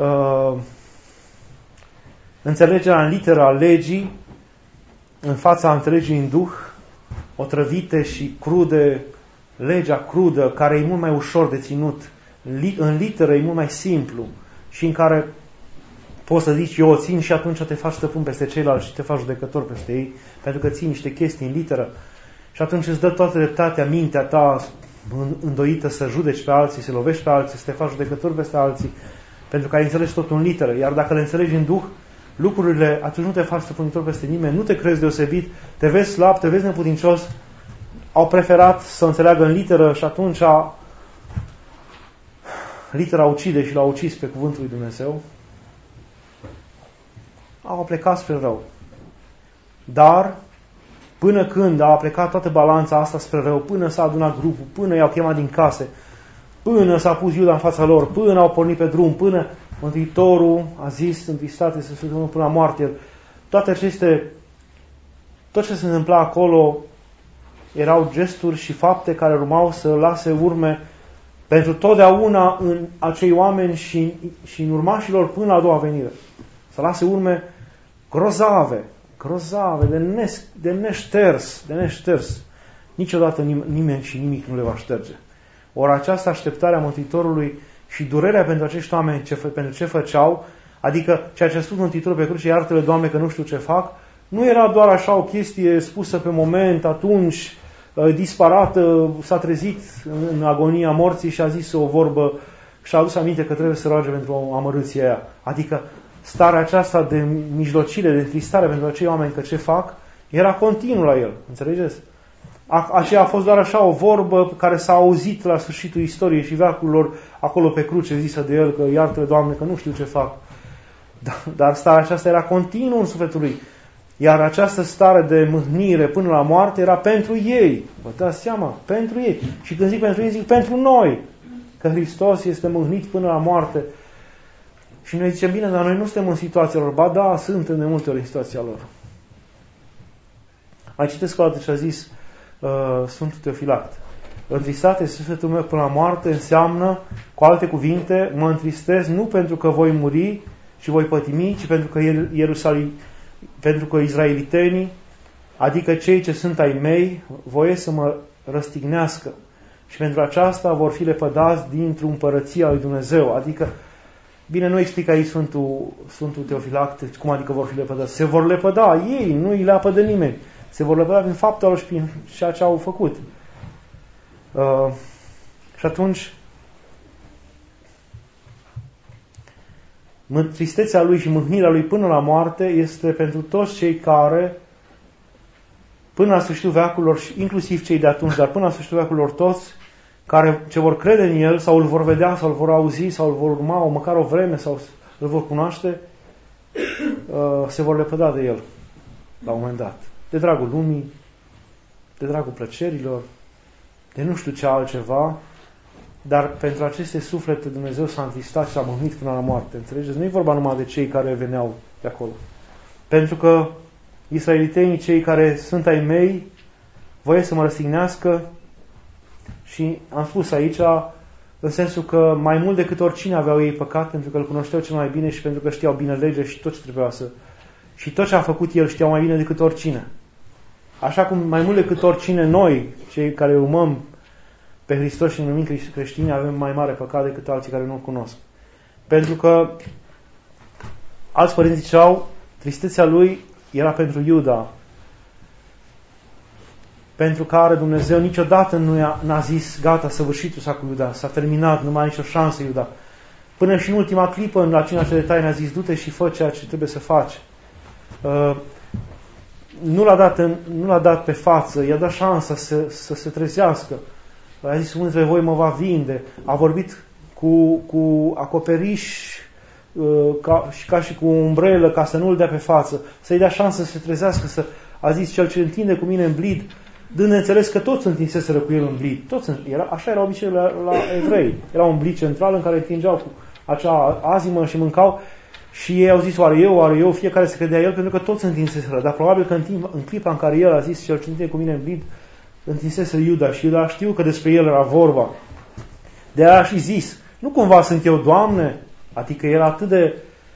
înțelegerea în literă a legii în fața înțelegerii în duh, otrăvite și crude, legea crudă, care e mult mai ușor de ținut, în literă e mult mai simplu și în care poți să zici, eu o țin și atunci te faci stăpân peste ceilalți și te faci judecător peste ei, pentru că ții niște chestii în literă și atunci îți dă toată dreptatea, mintea ta îndoită să judeci pe alții, să lovești pe alții, să te faci judecător peste alții, pentru că ai înțeles totul în literă. Iar dacă le înțelegi în duh, lucrurile, atunci nu te faci stăpânitor peste nimeni, nu te crezi deosebit, te vezi slab, te vezi neputincios. Au preferat să înțeleagă în literă și atunci litera ucide și l-a ucis pe cuvântul lui Dumnezeu. Au plecat spre rău. Dar, până când a plecat toată balanța asta spre rău, până s-a adunat grupul, până i-au chemat din case, până s-a pus Iuda în fața lor, până au pornit pe drum, până Mântuitorul a zis, întristate să se ducă până la moarte. Tot ce se întâmpla acolo erau gesturi și fapte care urmau să lase urme pentru totdeauna în acei oameni și în urmașilor până la a doua venire. Să lase urme grozave, de neșters. Niciodată nimeni și nimic nu le va șterge. Ori această așteptare a Mântuitorului și durerea pentru acești oameni pentru ce făceau, adică ceea ce a spus Mântuitorul pe cruce, iartă-le, Doamne, că nu știu ce fac, nu era doar așa o chestie spusă pe moment, atunci, disparată, s-a trezit în agonia morții și a zis o vorbă și-a adus aminte că trebuie să roage pentru amărâția aia. Adică starea aceasta de mijlocire, de tristare pentru acei oameni că ce fac, era continuu la el. Înțelegeți? Aceea a fost doar așa o vorbă care s-a auzit la sfârșitul istoriei și veacurilor acolo pe cruce, zisă de el că iartă-le, Doamne, că nu știu ce fac. Dar starea aceasta era continuă în sufletul lui. Iar această stare de mâhnire până la moarte era pentru ei. Vă dați seama? Pentru ei. Și când zic pentru ei, zic pentru noi. Că Hristos este mâhnit până la moarte. Și noi zicem, bine, dar noi nu suntem în situația lor. Ba da, suntem de multe ori în situația lor. Mai citesc o dată ce a zis Sfântul Teofilact. Întristat este sufletul meu până la moarte înseamnă, cu alte cuvinte, mă întristez nu pentru că voi muri și voi pătimi, ci pentru că izraelitenii, adică cei ce sunt ai mei, voiesc să mă răstignească. Și pentru aceasta vor fi lepădați dintr-o împărăție a lui Dumnezeu. Adică, bine, nu explică aici Sfântul Teofilact cum adică vor fi lepădați. Se vor lepăda ei, nu îi leapă de nimeni. Se vor lepăda prin faptul lor și prin ceea ce au făcut. Și atunci, tristețea lui și mâhnirea lui până la moarte este pentru toți cei care, până la sfârșitul veacurilor, inclusiv cei de atunci, dar până la sfârșitul veacurilor toți, care ce vor crede în el, sau îl vor vedea, sau îl vor auzi, sau îl vor urma, măcar o vreme, sau îl vor cunoaște, se vor lepăda de el, la un moment dat. De dragul lumii, de dragul plăcerilor, de nu știu ce altceva, dar pentru aceste suflete Dumnezeu s-a întristat și s-a mâhnit până la moarte. Înțelegeți? Nu e vorba numai de cei care veneau de acolo. Pentru că israelitenii, cei care sunt ai mei, voie să mă răstignească și am spus aici, în sensul că mai mult decât oricine aveau ei păcat, pentru că îl cunoșteau cel mai bine și pentru că știau bine legea și tot ce trebuia să... Și tot ce a făcut el știau mai bine decât oricine. Așa cum mai mult decât oricine noi, cei care urmăm pe Hristos și ne numim creștini, avem mai mare păcat decât alții care nu-L cunosc. Pentru că alți părinți ziceau, tristețea lui era pentru Iuda, pentru care Dumnezeu niciodată nu n-a zis, gata, săvârșitul s-a cu Iuda, s-a terminat, nu mai ai nicio șansă, Iuda. Până și în ultima clipă, la cina cea de taină, a zis, du-te și fă ceea ce trebuie să faci. Nu l-a dat pe față, i-a dat șansa să se trezească. A zis, unul dintre voi mă va vinde. A vorbit cu acoperiș ca și cu o umbrelă ca să nu-l dea pe față, să-i dea șansă să se trezească. A zis, cel ce întinde cu mine în blid, dând înțeles că toți întinseseră cu el în blid. Așa era obiceiul la evrei. Era un blid central în care întingeau cu acea azimă și mâncau. Și ei au zis, oare eu, fiecare se credea el, pentru că toți întinseseră. Dar probabil că în clipa în care el a zis, cel ce întinde cu mine în blid, întinsese Iuda și Iuda știu că despre el era vorba. De aia și zis, nu cumva sunt eu, Doamne? Adică era atât de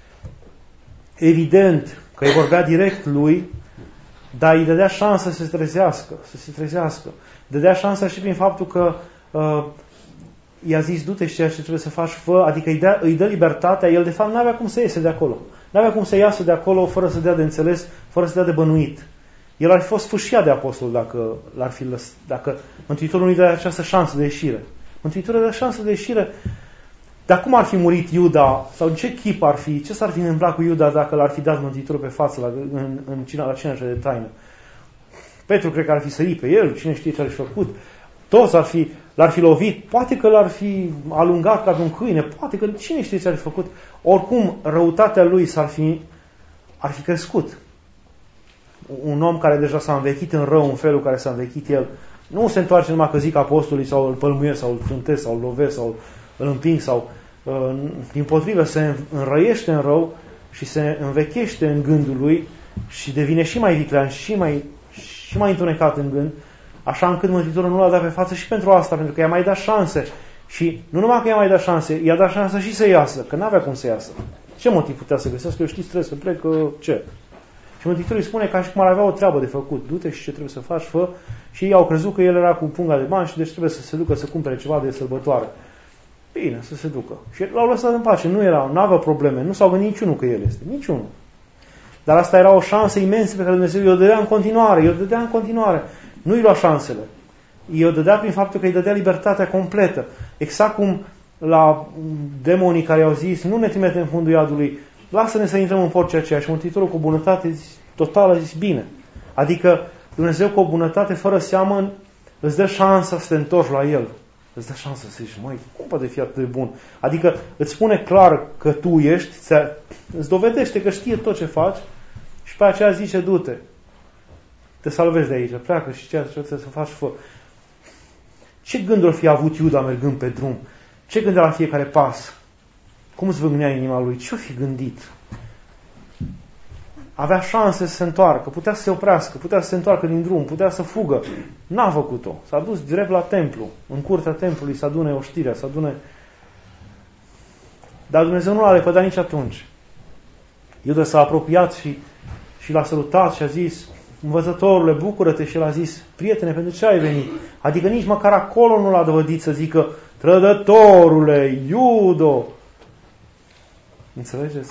evident că îi vorbea direct lui, dar îi dădea șansă să se trezească. Dădea șansă și prin faptul că i-a zis, du-te și ceea ce trebuie să faci, fă, adică îi dă libertatea, el de fapt n-avea cum să iese de acolo. N-avea cum să iasă de acolo fără să dea de înțeles, fără să dea de bănuit. El ar fi fost fâșiat de apostol dacă Mântuitorul nu-i dă această șansă de ieșire. Mântuitorul dă șansă de ieșire. Dar cum ar fi murit Iuda? Sau în ce chip ar fi? Ce s-ar fi întâmplat cu Iuda dacă l-ar fi dat Mântuitorul pe față la cina de taină? Petru cred că ar fi sărit pe el, cine știe ce ar fi făcut. Toți l-ar fi lovit, poate că l-ar fi alungat ca un câine, poate că cine știe ce ar fi făcut. Oricum, răutatea lui ar fi crescut. Un om care deja s-a învechit în rău în felul care s-a învechit el, nu se întoarce numai că zic apostolii sau îl pălmuiesc, sau îl frântesc, sau îl lovesc, sau îl împing, sau dimpotrivă se înrăiește în rău și se învechește în gândul lui și devine și mai viclean și mai întunecat în gând, așa încât Mântuitorul nu l-a dat pe față și pentru asta, pentru că i-a mai dat șanse. Și nu numai că i-a mai dat șanse, i-a dat șansă și să iasă, că n-avea cum să iasă. Ce motiv putea să găsească? Eu știți, trebuie să plec, ce? Și Mântuitorul îi spune ca și cum ar avea o treabă de făcut. Du-te și ce trebuie să faci, fă. Și ei au crezut că el era cu punga de bani și deci trebuie să se ducă să cumpere ceva de sărbătoare. Bine, să se ducă. Și l-au lăsat în pace. Nu avea probleme. Nu s-au gândit niciunul că el este. Niciunul. Dar asta era o șansă imensă pe care Dumnezeu i-o dădea în continuare. Nu îi lua șansele. I-o dădea prin faptul că îi dădea libertatea completă. Exact cum la demonii care au zis, nu ne trimite în fundul iadului, lasă-ne să intrăm în porții aceea. Și Mântuitorul cu o bunătate totală a zis, bine. Adică Dumnezeu cu o bunătate fără seamăn îți dă șansa să te întorci la El. Îți dă șansa să zici, măi, cum poate fi atât de bun? Adică îți spune clar că tu ești, îți dovedește că știe tot ce faci și pe aceea zice, du-te. Te salvezi de aici, pleacă și ceea ce trebuie să faci, fă. Ce gânduri fi avut Iuda mergând pe drum? Ce gândea la fiecare pas? Cum îți vâgnea inima lui? Ce-o fi gândit? Avea șanse să se întoarcă, putea să se oprească, putea să se întoarcă din drum, putea să fugă. N-a făcut-o. S-a dus direct la templu, în curtea templului, să adune oștirea, să adune... Dar Dumnezeu nu l-a lepădat nici atunci. Iuda s-a apropiat și l-a salutat și a zis, învățătorule, bucură-te, și el a zis, prietene, pentru ce ai venit? Adică nici măcar acolo nu l-a dovedit să zică, trădătorule, Iudo. Înțelegeți?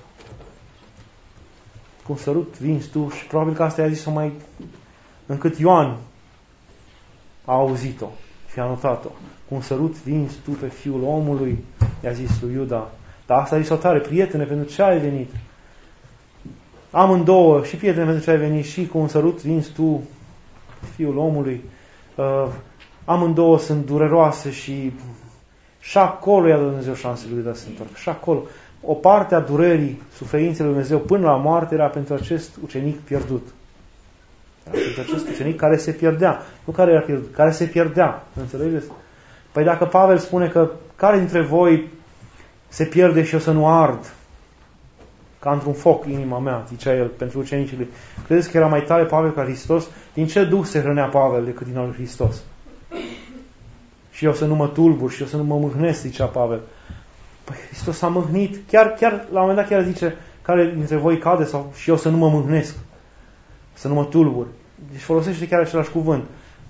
Cu un sărut vinzi tu, și probabil că asta i-a zis-o mai încât Ioan a auzit-o și a notat-o. Cu un sărut vinzi tu pe Fiul omului, i-a zis lui Iuda. Dar asta a zis-o tare, prietene, pentru ce ai venit? Amândouă, și prietene, pentru ce ai venit, și cu un sărut vinzi tu Fiul omului. Amândouă sunt dureroase și acolo i-a dat Dumnezeu șanse lui Iuda să se întoarcă. Și acolo. O parte a durerii, suferinței lui Dumnezeu până la moarte era pentru acest ucenic pierdut. Era pentru acest ucenic care se pierdea. Nu care era pierdut, care se pierdea. Înțelegeți? Păi dacă Pavel spune că care dintre voi se pierde și o să nu ard, ca într-un foc inima mea, zicea el pentru ucenicii lui. Credeți că era mai tare Pavel ca Hristos? Din ce duh se hrănea Pavel decât din al lui Hristos? Și eu să nu mă tulbur și eu să nu mă mâhnesc, zicea Pavel. Păi Hristos s-a mâhnit, chiar la un moment dat chiar zice, care dintre voi cade sau și eu să nu mă mâhnesc, să nu mă tulbur. Deci folosește chiar același cuvânt.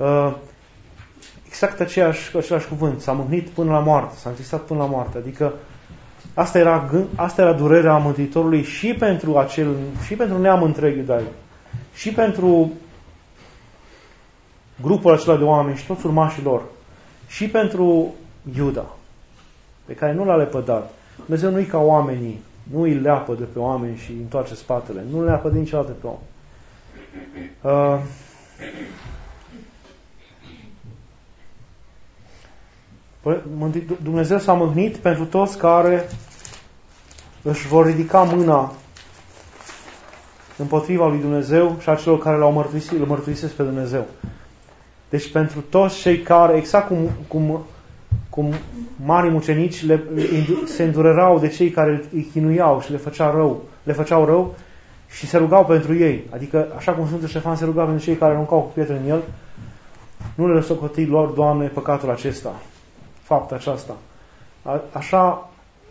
Exact același cuvânt. S-a mâhnit până la moarte, s-a întristat până la moarte. Adică asta era durerea Mântuitorului și pentru neam întreg iudaic, și pentru grupul acela de oameni și toți urmașii lor, și pentru Iuda, pe care nu l-a lepădat. Dumnezeu nu-i ca oamenii, nu îi leapă de pe oameni și îi întoarce spatele. Nu le leapă de niciodată pe oameni. Dumnezeu s-a mâhnit pentru toți care își vor ridica mâna împotriva lui Dumnezeu și a celor care îl mărturisesc pe Dumnezeu. Deci pentru toți cei care, exact cum mari mucenici se îndurerau de cei care îi chinuiau și le făceau rău și se rugau pentru ei. Adică, așa cum Sfântul Ștefan se ruga pentru cei care aruncau cu pietre în el, nu le socoti lor, Doamne, păcatul acesta, fapta aceasta. Așa,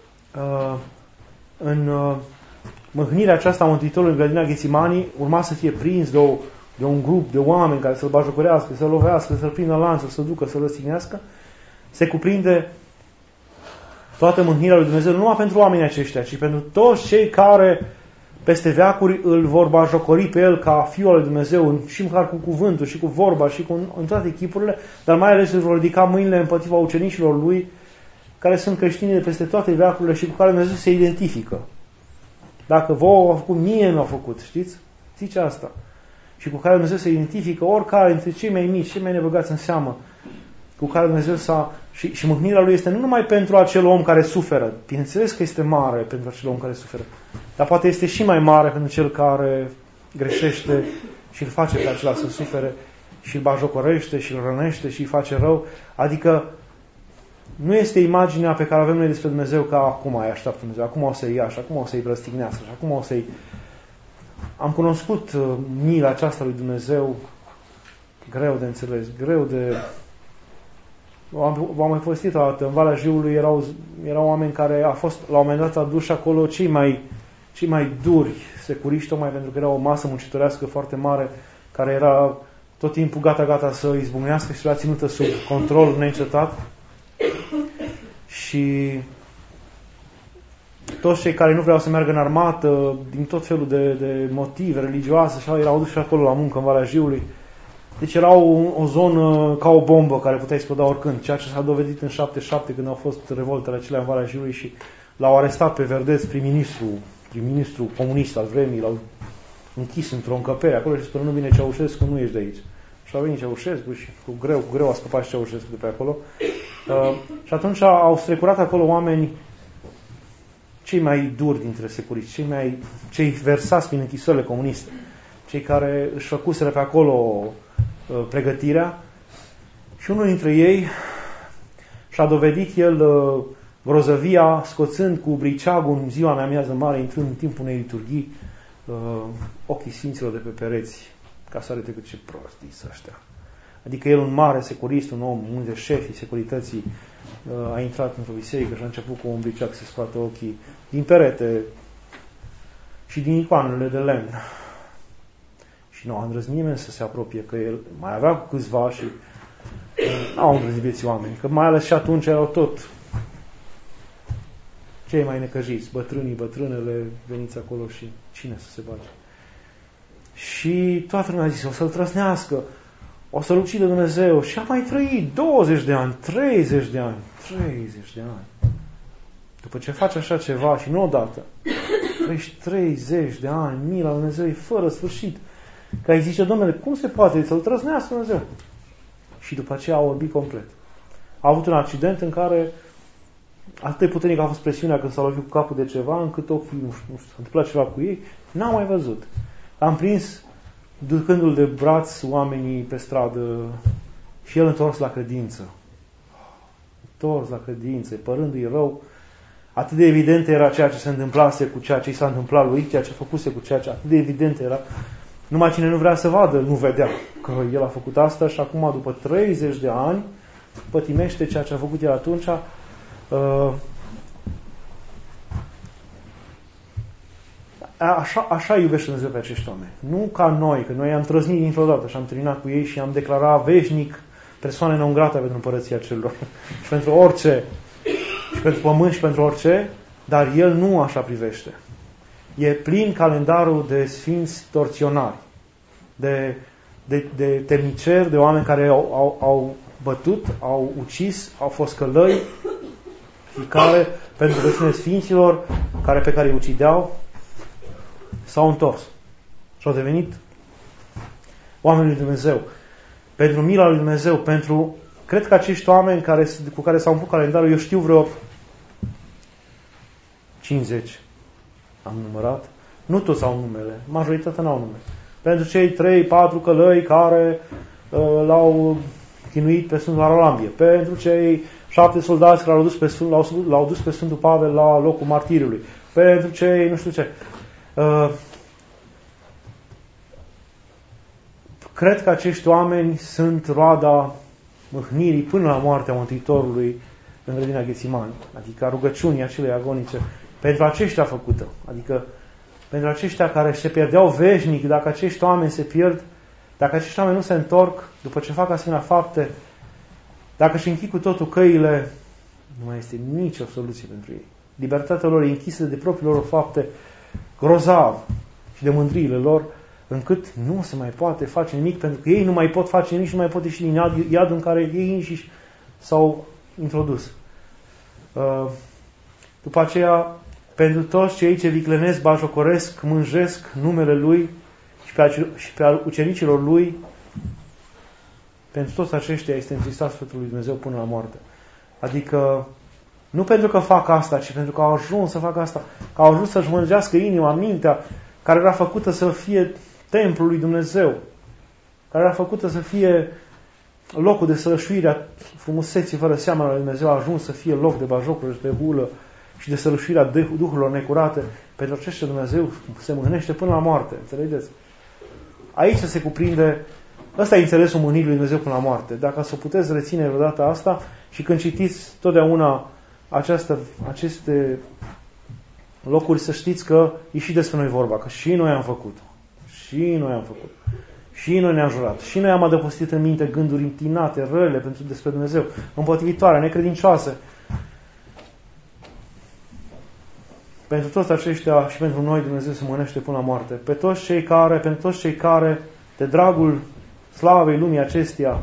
în mâhnirea aceasta a Mântuitorului în grădina Ghețimanii, urma să fie prins de un grup de oameni care să-l bajocorească, să-l lovească, să-l prindă în lanțuri, să-l ducă, să-l răstignească. Se cuprinde toată mâhnirea lui Dumnezeu, nu numai pentru oamenii aceștia, ci pentru toți cei care peste veacuri îl vor bajocori pe el ca Fiul al lui Dumnezeu, și măcar cu cuvântul, și cu vorba, și în toate chipurile, dar mai ales îl vor ridica mâinile împotriva ucenicilor lui, care sunt creștini de peste toate veacurile și cu care Dumnezeu se identifică. Dacă vouă au făcut, mie nu au făcut, știți? Zice asta. Și cu care Dumnezeu se identifică oricare dintre cei mai mici, cei mai nebăgați în seamă, cu care Dumnezeu și mâhnirea lui este nu numai pentru acel om care suferă. Bineînțeles că este mare pentru acel om care suferă, dar poate este și mai mare pentru cel care greșește și îl face pe acela să sufere și îl bajocorește și îl rănește și îi face rău. Adică nu este imaginea pe care avem noi despre Dumnezeu ca acum îi așteaptă Dumnezeu, acum o să-i ia și acum o să-i răstignească și acum o să-i... Am cunoscut mila aceasta lui Dumnezeu greu de înțeles, greu de... V-am mai povestit o dată, în Valea Jiului erau oameni care a fost la un moment dat aduși acolo cei mai duri securiști, tocmai pentru că era o masă muncitorească foarte mare, care era tot timpul gata să izbucnească și era ținută sub control neîncetat. Și toți cei care nu vreau să meargă în armată, din tot felul de motive religioase, și erau aduși acolo la muncă în Valea Jiului. Deci era o zonă ca o bombă care putea exploda oricând, ceea ce s-a dovedit în 77 când au fost revoltele acelea în Valea Jiului și l-au arestat pe Verdeț, prim-ministru comunist al vremii, l-au închis într-o încăpere acolo și spune, nu vine Ceaușescu, nu ești de aici. Și a venit Ceaușescu și cu greu a scăpat și Ceaușescu de pe acolo. Și atunci au strecurat acolo oameni cei mai duri dintre securiști, cei versați prin închisorile comuniste, cei care își făcuseră pe acolo pregătirea și unul dintre ei și-a dovedit el grozăvia scoțând cu briceagul în ziua în amiază mare, intrând în timpul unei liturghii, ochii sfinților de pe pereți, ca să arate cât ce prostii să ăștia. Adică el, un mare securist, un om, unul de șefii securității, a intrat într-o biserică și a început cu un briceag să scoată ochii din perete și din icoanele de lemn. Și nu a îndrăznit nimeni să se apropie, că el mai avea cu câțiva și n-au îndrăznit vieții oameni, că mai ales și atunci erau tot cei mai necăjiți, bătrânele, veniți acolo și cine să se bage. Și toată lumea a zis, o să-l trăsnească, o să-l ucidă Dumnezeu. Și a mai trăit 20 de ani, 30 de ani, 30 de ani. După ce faci așa ceva și nu odată, trăiești 30 de ani, mila lui Dumnezeu e fără sfârșit. Că ai zice, Domnule, cum se poate să-l trăsnească Dumnezeu? Și după aceea a orbit complet. A avut un accident în care atât de puternic a fost presiunea când s-a lovit cu capul de ceva, încât ochii, nu știu, s-a întâmplat ceva cu ei, n-am mai văzut. Am prins ducându-l de braț oamenii pe stradă și el întors la credință. Întors la credință, părându-i rău. Atât de evident era ceea ce se întâmplase cu ceea ce i s-a întâmplat lui, ceea ce făcuse cu ceea ce atât de evident era. Numai cine nu vrea să vadă, nu vedea că el a făcut asta și acum, după 30 de ani, pătimește ceea ce a făcut el atunci. Așa iubește Dumnezeu pe acești oameni. Nu ca noi, că noi am trăznit dintr-o dată și am terminat cu ei și am declarat veșnic persoane non grate pentru împărăția celor. Și pentru orice, și pentru pământ și pentru orice, dar El nu așa privește. E plin calendarul de sfinți torționari, de temniceri, de oameni care au bătut, au ucis, au fost călăi și care, pentru rugăciune sfinților, pe care îi ucideau, s-au întors și au devenit oamenii lui Dumnezeu. Pentru mila lui Dumnezeu, cred că acești oameni cu care s-au umplut calendarul, eu știu vreo 50 am numărat. Nu toți au numele, majoritatea n-au nume. Pentru cei 3-4 călăi care l-au chinuit pe Sfântul Haralambie, pentru cei 7 soldați care l-au dus pe Sfântul Pavel la locul martiriului, pentru cei nu știu ce. Cred că acești oameni sunt roada mâhnirii până la moartea Mântuitorului în grădina Ghețimani, adică a rugăciunii acelei agonice pentru aceștia făcută, adică pentru aceștia care se pierdeau veșnic. Dacă acești oameni se pierd, dacă acești oameni nu se întorc după ce fac asemenea fapte, dacă își închid cu totul căile, nu mai este nicio soluție pentru ei. Libertatea lor e închisă de propriile lor fapte grozav și de mândriile lor, încât nu se mai poate face nimic, pentru că ei nu mai pot face nimic și nu mai pot ieși din iadul în care ei înșiși s-au introdus. După aceea, pentru toți cei ce viclenesc, bajocoresc, mânjesc numele Lui și pe al ucenicilor Lui, pentru toți aceștia este întristat Sfântul lui Dumnezeu până la moarte. Adică, nu pentru că fac asta, ci pentru că au ajuns să facă asta, că au ajuns să-și mângească inima, mintea, care era făcută să fie templul lui Dumnezeu, care era făcută să fie locul de sălășuire a frumuseții fără seamă la lui Dumnezeu, a ajuns să fie loc de bajocură și de hulă și de sălășuirea duhurilor necurate. Pentru aceștia Dumnezeu se mâhnește până la moarte. Înțelegeți? Aici se cuprinde, ăsta e înțelesul mânirii lui Dumnezeu până la moarte. Dacă să o puteți reține vreodată asta și când citiți totdeauna aceste locuri, să știți că e și despre noi vorba, că și noi am făcut. Și noi am făcut. Și noi ne-am jurat. Și noi am adăpostit în minte gânduri întinate, răle despre Dumnezeu, împotrivitoare, necredincioase. Pentru toți aceștia și pentru noi Dumnezeu se mânește până la moarte. Pentru toți cei care, de dragul slavei lumii acesteia,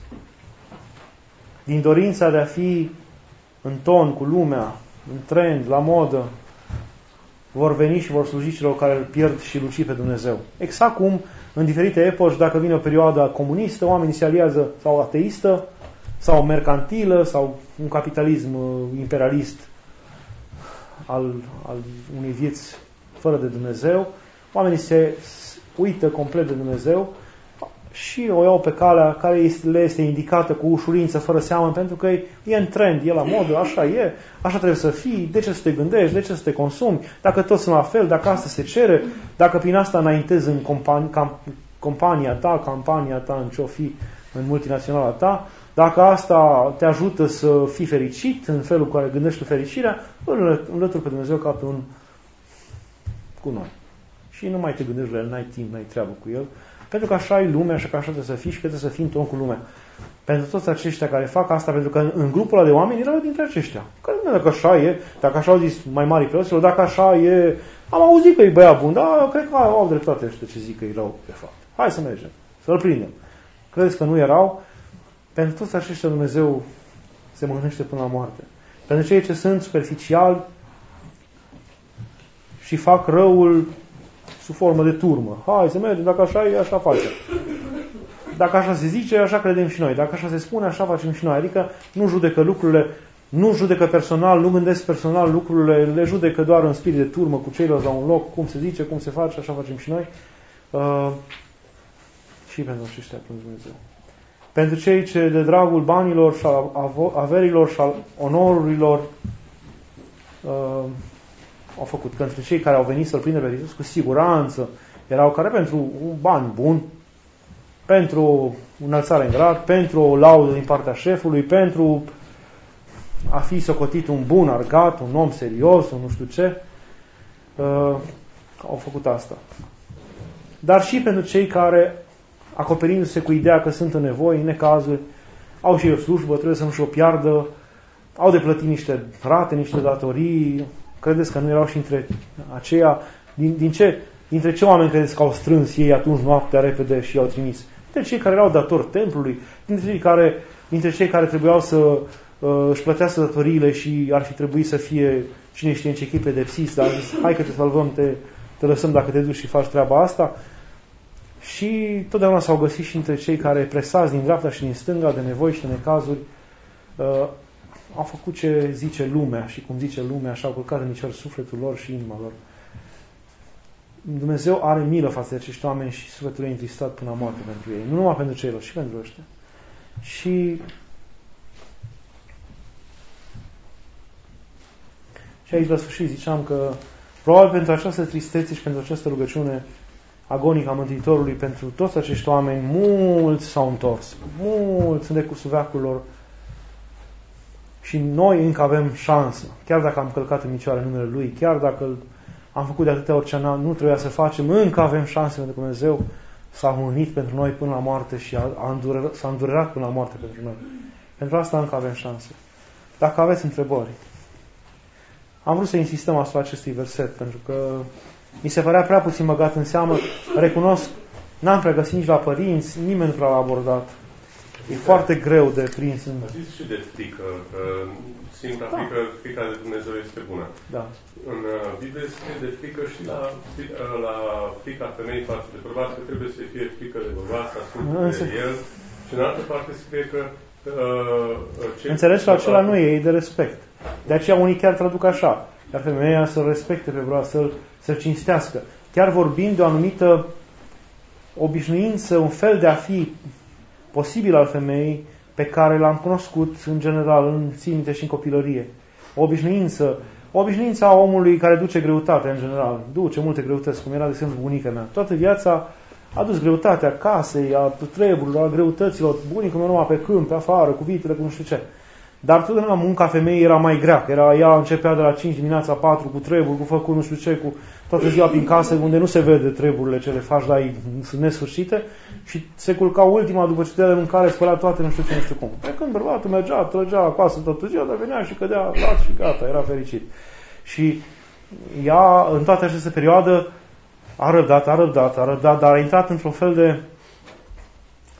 din dorința de a fi în ton cu lumea, în trend, la modă, vor veni și vor sluji celor care îl pierd și îl ucid pe Dumnezeu. Exact cum în diferite epoci, dacă vine o perioadă comunistă, oamenii se aliază sau ateistă, sau mercantilă, sau un capitalism imperialist al unei vieți fără de Dumnezeu, oamenii se uită complet de Dumnezeu și o iau pe calea care le este indicată cu ușurință, fără seamă, pentru că e în trend, e la modă, așa e, așa trebuie să fii, de ce să te gândești, de ce să te consumi, dacă toți sunt la fel, dacă asta se cere, dacă prin asta înaintezi în campania ta, în ce-o fi în multinaționala ta, dacă asta te ajută să fii fericit în felul în care gândești tu fericirea, îl înlături pe Dumnezeu ca pe un cu noi. Și nu mai te gândești la el, n-ai timp, n-ai treabă cu el, pentru că așa e lumea, așa că așa trebuie să fii și că trebuie să fii în ton cu lumea. Pentru toți aceștia care fac asta, pentru că în grupul ăla de oameni erau dintre aceștia. Că nu dacă așa e, dacă așa au zis mai mari preoților, dacă așa e, am auzit că e băiat bun, dar eu cred că au dreptate ăștia ce zic că e rău, de fapt. Hai să mergem, să-l prindem. Credeți că nu erau? Pentru toți aceștia Dumnezeu se mâhnește până la moarte. Pentru cei ce sunt superficiali și fac răul sub formă de turmă. Hai să mergem, dacă așa e, așa facem. Dacă așa se zice, așa credem și noi. Dacă așa se spune, așa facem și noi. Adică nu judecă lucrurile, nu judecă personal, nu gândesc personal lucrurile, le judecă doar în spirit de turmă cu ceilalți la un loc, cum se zice, cum se face, așa facem și noi. Și pentru aceștia plâng Dumnezeu. Pentru cei ce de dragul banilor și al averilor și al onorurilor au făcut. Că între cei care au venit să-L prindă pe Iisus, cu siguranță erau care pentru un ban bun, pentru înălțare în grad, pentru o laudă din partea șefului, pentru a fi socotit un bun argat, un om serios, un nu știu ce, au făcut asta. Dar și pentru cei care, acoperindu-se cu ideea că sunt în nevoie, în necazuri, au și o slujbă, trebuie să nu-și o piardă, au de plătit niște rate, niște datorii. Credeți că nu erau și între aceia? Dintre ce oameni credeți că au strâns ei atunci noaptea repede și i-au trimis? Dintre cei care erau datori templului, dintre cei care trebuiau să își plătească datoriile și ar fi trebuit să fie cine știe în ce chip pedepsiți, dar zis, hai că te salvăm, te lăsăm dacă te duci și faci treaba asta. Și totdeauna s-au găsit și între cei care, presați din dreapta și din stânga de nevoi și de necazuri, au făcut ce zice lumea și cum zice lumea, așa au călcat în picioare sufletul lor și inima lor. Dumnezeu are milă față de acești oameni și sufletul e întristat până la moarte pentru ei. Nu numai pentru ceilalți, și pentru ăștia. Și aici la sfârșit ziceam că probabil pentru această tristețe și pentru această rugăciune agonică a Mântuitorului, pentru toți acești oameni, mulți s-au întors. Mulți sunt de cursul veacurilor. Și noi încă avem șansă. Chiar dacă am călcat în picioare numele Lui, chiar dacă am făcut de atâtea ori ce nu trebuia să facem, încă avem șanse, pentru că Dumnezeu s-a unit pentru noi până la moarte și s-a îndurerat până la moarte pentru noi. Pentru asta încă avem șanse. Dacă aveți întrebări, am vrut să insistăm asupra acestui verset, pentru că mi se părea prea puțin băgat în seamă. Recunosc, n-am prea găsit nici la părinți, nimeni nu prea l-a abordat. E foarte greu de prins. Știți și de frică, că Sfânta frica de Dumnezeu este bună. Da. În Biblie scrie de frică și la frica femeii față de bărbat, că trebuie să fie frică de bărbat, să asculte de el. Și în altă parte scrie că înțelegi că acela nu e de respect. De aceea unii chiar traduc așa. Iar femeia să-l respecte pe bărbat, să-l cinstească. Chiar vorbind de o anumită obișnuință, un fel de a fi posibil al femeii pe care l-am cunoscut în general, în ținite și în copilărie. O obișnuință a omului care duce greutate în general. Duce multe greutăți, cum era de exemplu bunica mea. Toată viața a dus greutatea casei, a treburilor, a greutăților. Bunicul meu numai pe câmp, pe afară, cu vitele, cu nu știu ce. Dar totdeauna munca femeii era mai grea. Ea începea de la 5 dimineața, 4 cu treburi, cu făcut nu știu ce, cu toată ziua prin casă, unde nu se vede treburile ce le faci, dar sunt nesfârșite. Și se culca ultima după ce te dea de mâncare, spălea toate, nu știu cum. Pe când bărbatul mergea, trăgea acasă toată ziua, dar venea și cădea lat și gata, era fericit. Și ea, în toată această perioadă, a răbdat, dar a intrat într-un fel de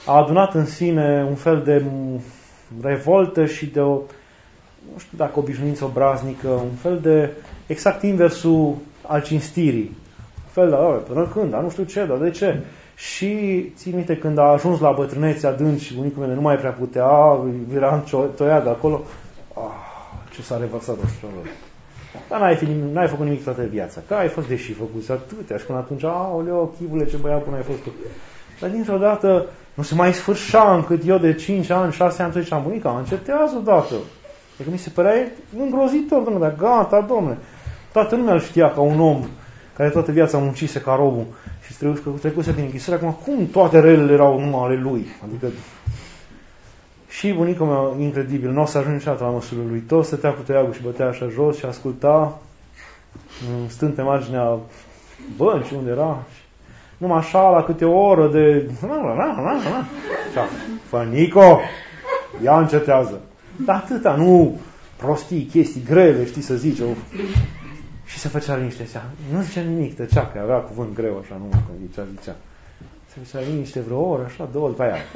a adunat în sine un fel de revoltă și de o, nu știu dacă obișnuință obraznică, un fel de exact inversul al cinstirii. Un fel de, până când, dar nu știu ce, dar de ce? Și ții minte când a ajuns la bătrânețe adânci și bunicul meu nu mai prea putea, era toiat de acolo, ce s-a revărsat așa. Dar n-ai făcut nimic toată viața. Că ai fost deși făcut atâtea și până atunci, aoleo, chivule, ce băiat până ai fost tu. Dar dintr-o dată nu se mai sfârșea încât eu de 5 ani, 6 ani, ziceam, bunica, încetează odată. Deci mi se părea îngrozitor, domnule, dar gata, domnule. Toată lumea îl știa ca un om care toată viața muncise ca robul și trecuse prin închisoare. Acum, cum toate relele erau numai ale lui? Adică și bunicul meu, incredibil, nu o să ajunge niciodată la măsură lui. Tot stătea cu toiagul și bătea așa jos și asculta, stând pe marginea băncii unde era. Numai așa, la câte o oră de... Așa, Fănico, ia încetează. Dar atâta, nu prostii, chestii grele, știi să zici. Și se făcea liniște. Nu zicea nimic, tăcea, că avea cuvânt greu, așa, nu când zicea. Se făcea liniște vreo oră, așa, 2 după aia.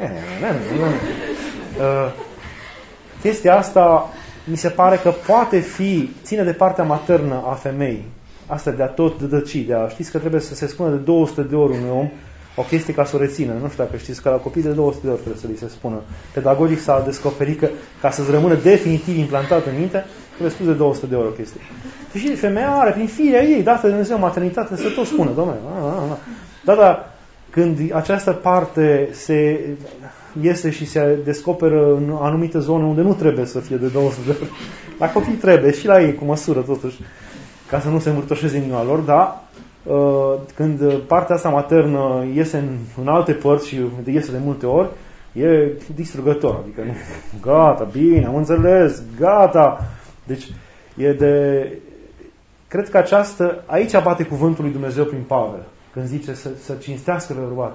Chestia asta mi se pare că poate fi, ține de partea maternă a femeii. Asta de a tot dădăci, de a știți că trebuie să se spună de 200 de ori unui om o chestie ca să o rețină. Nu știu dacă știți că la copii de 200 de ori trebuie să li se spună. Pedagogic s-a descoperit că ca să-ți rămână definitiv implantat în minte, trebuie spus de 200 de ori o chestie. Și femeia are, prin firea ei, dată de Dumnezeu, maternitate, să tot spună, domnule. Dar când această parte se iese și se descoperă în anumite zone unde nu trebuie să fie de 200 de ori, la copii trebuie și la ei, cu măsură totuși, ca să nu se învârtoșeze inima lor, dar când partea asta maternă iese în alte părți și iese de multe ori, e distrugător. Adică, nu, gata, bine, am înțeles, gata. Deci, cred că aici bate cuvântul lui Dumnezeu prin Pavel, când zice să cinstească pe bărbat.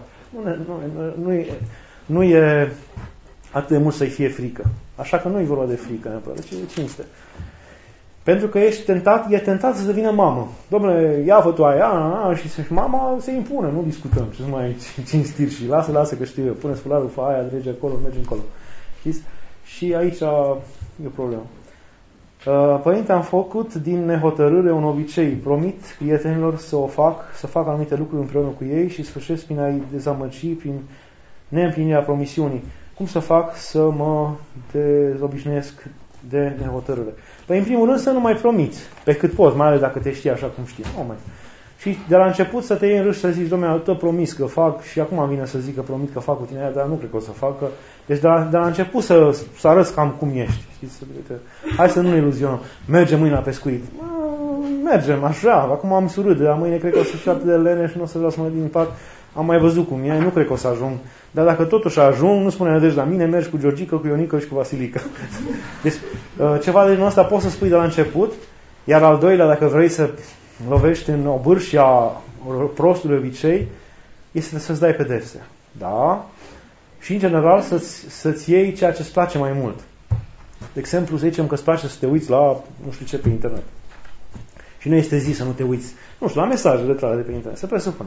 Nu e atât de mult să-i fie frică. Așa că nu e vorba de frică neapărat, deci e cinste. Pentru că e tentat să devină mamă. Dom'le, ia-vă tu aia, și mama se impune, nu discutăm, ce mai cinstir și lasă că știu eu, pune sfularul, fa aia, drege acolo, merge încolo. Știți? Și aici e o problemă. Părinte, am făcut din nehotărâre un obicei, promit prietenilor să fac anumite lucruri împreună cu ei și sfârșesc prin a-i dezamăgi, prin neîmplinirea promisiunii. Cum să fac să mă dezobișnuiesc de nehotărâre? Păi, în primul rând, să nu mai promiți pe cât poți, mai ales dacă te știi așa cum știi. Nu mai. Și de la început să te iei în râs și să zici, dom'le, tot promis că fac și acum vine să zic că promit că fac cu tine aia, dar nu cred că o să facă. Deci de la început să arăți cam cum ești. Știți? Hai să nu ne iluzionăm. Mergem mâine la pescuit. Mergem, așa. Acum am surât, dar mâine cred că o să fiu atât de lene și nu o să vreau să mă ridic în pat. Am mai văzut cum e, nu cred că o să ajung. Dar dacă totuși ajung, nu spune nădejde la mine, mergi cu Georgica, cu Ionică și cu Vasilica. Deci, ceva de genul ăsta poți să spui de la început, iar al doilea, dacă vrei să lovești în obârșia prostului obicei, este să-ți dai pedepse. Da? Și, în general, să-ți iei ceea ce îți place mai mult. De exemplu, să zicem că îți place să te uiți la, nu știu ce, pe internet. Și nu este zis să nu te uiți, nu știu, la mesajele tale de pe internet. Se presupune.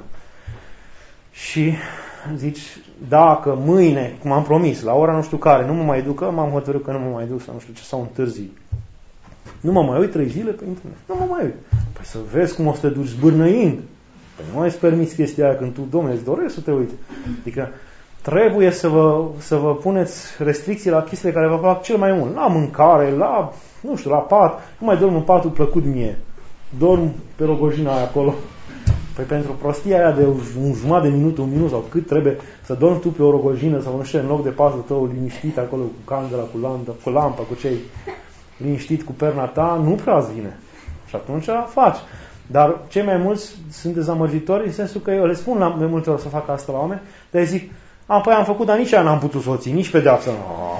Și zici, dacă mâine, cum am promis, la ora nu știu care, nu mă mai duc, m-am hotărât că nu mă mai duc sau nu știu ce, sau întârzi. Nu mă mai uit 3 zile pe internet. Nu mă mai uit. Păi să vezi cum o să te duci zbârnăind. Păi nu mai îți permiți chestia aia când tu, dom'le, îți dorești să te uiți. Adică trebuie să vă puneți restricții la chestiile care vă fac cel mai mult. La mâncare, la, nu știu, la pat. Nu mai dorm în patul plăcut mie. Dorm pe rogojina aia acolo. Păi pentru prostia aia de un jumătate de minut, un minut sau cât trebuie să dormi tu pe o rogojină sau nu știu, în loc de patul tău liniștit acolo cu candela, cu lampa, cu cei liniștit cu perna ta, nu prea îți vine. Și atunci faci. Dar cei mai mulți sunt dezamăgitori în sensul că eu le spun de multe ori să fac asta la oameni, dar zic, păi am făcut, dar nici aia n-am putut să o țin, nici pedeapsă.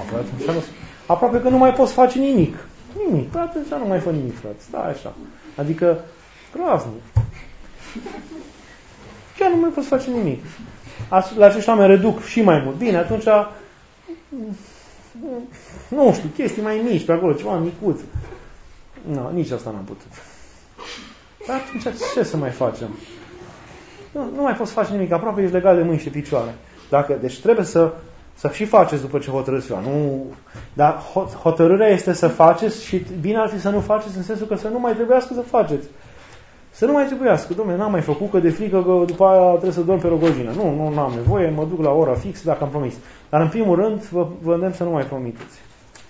Aproape că nu mai poți face nimic. Nimic. Păi atunci nu mai fă nimic, frate. Stai așa. Adică, groaznic. Chiar nu mai poți face nimic. La acești oameni reduc și mai mult. Bine, atunci nu știu, chestii mai mici pe acolo, ceva micuț. Nu, nici asta n-am putut. Dar atunci ce să mai facem? Nu mai poți face nimic, aproape ești legat de mâini și picioare. Deci trebuie să Să și faceți după ce hotărâți eu. Nu, dar hotărârea este să faceți și bine ar fi să nu faceți în sensul că să nu mai trebuiască să faceți. Să nu mai trebuiască. Dom'le, n-am mai făcut că de frică că după aia trebuie să dorm pe rogojină. Nu, n-am nevoie, mă duc la ora fixă dacă am promis. Dar în primul rând vă îndemn să nu mai promiteți.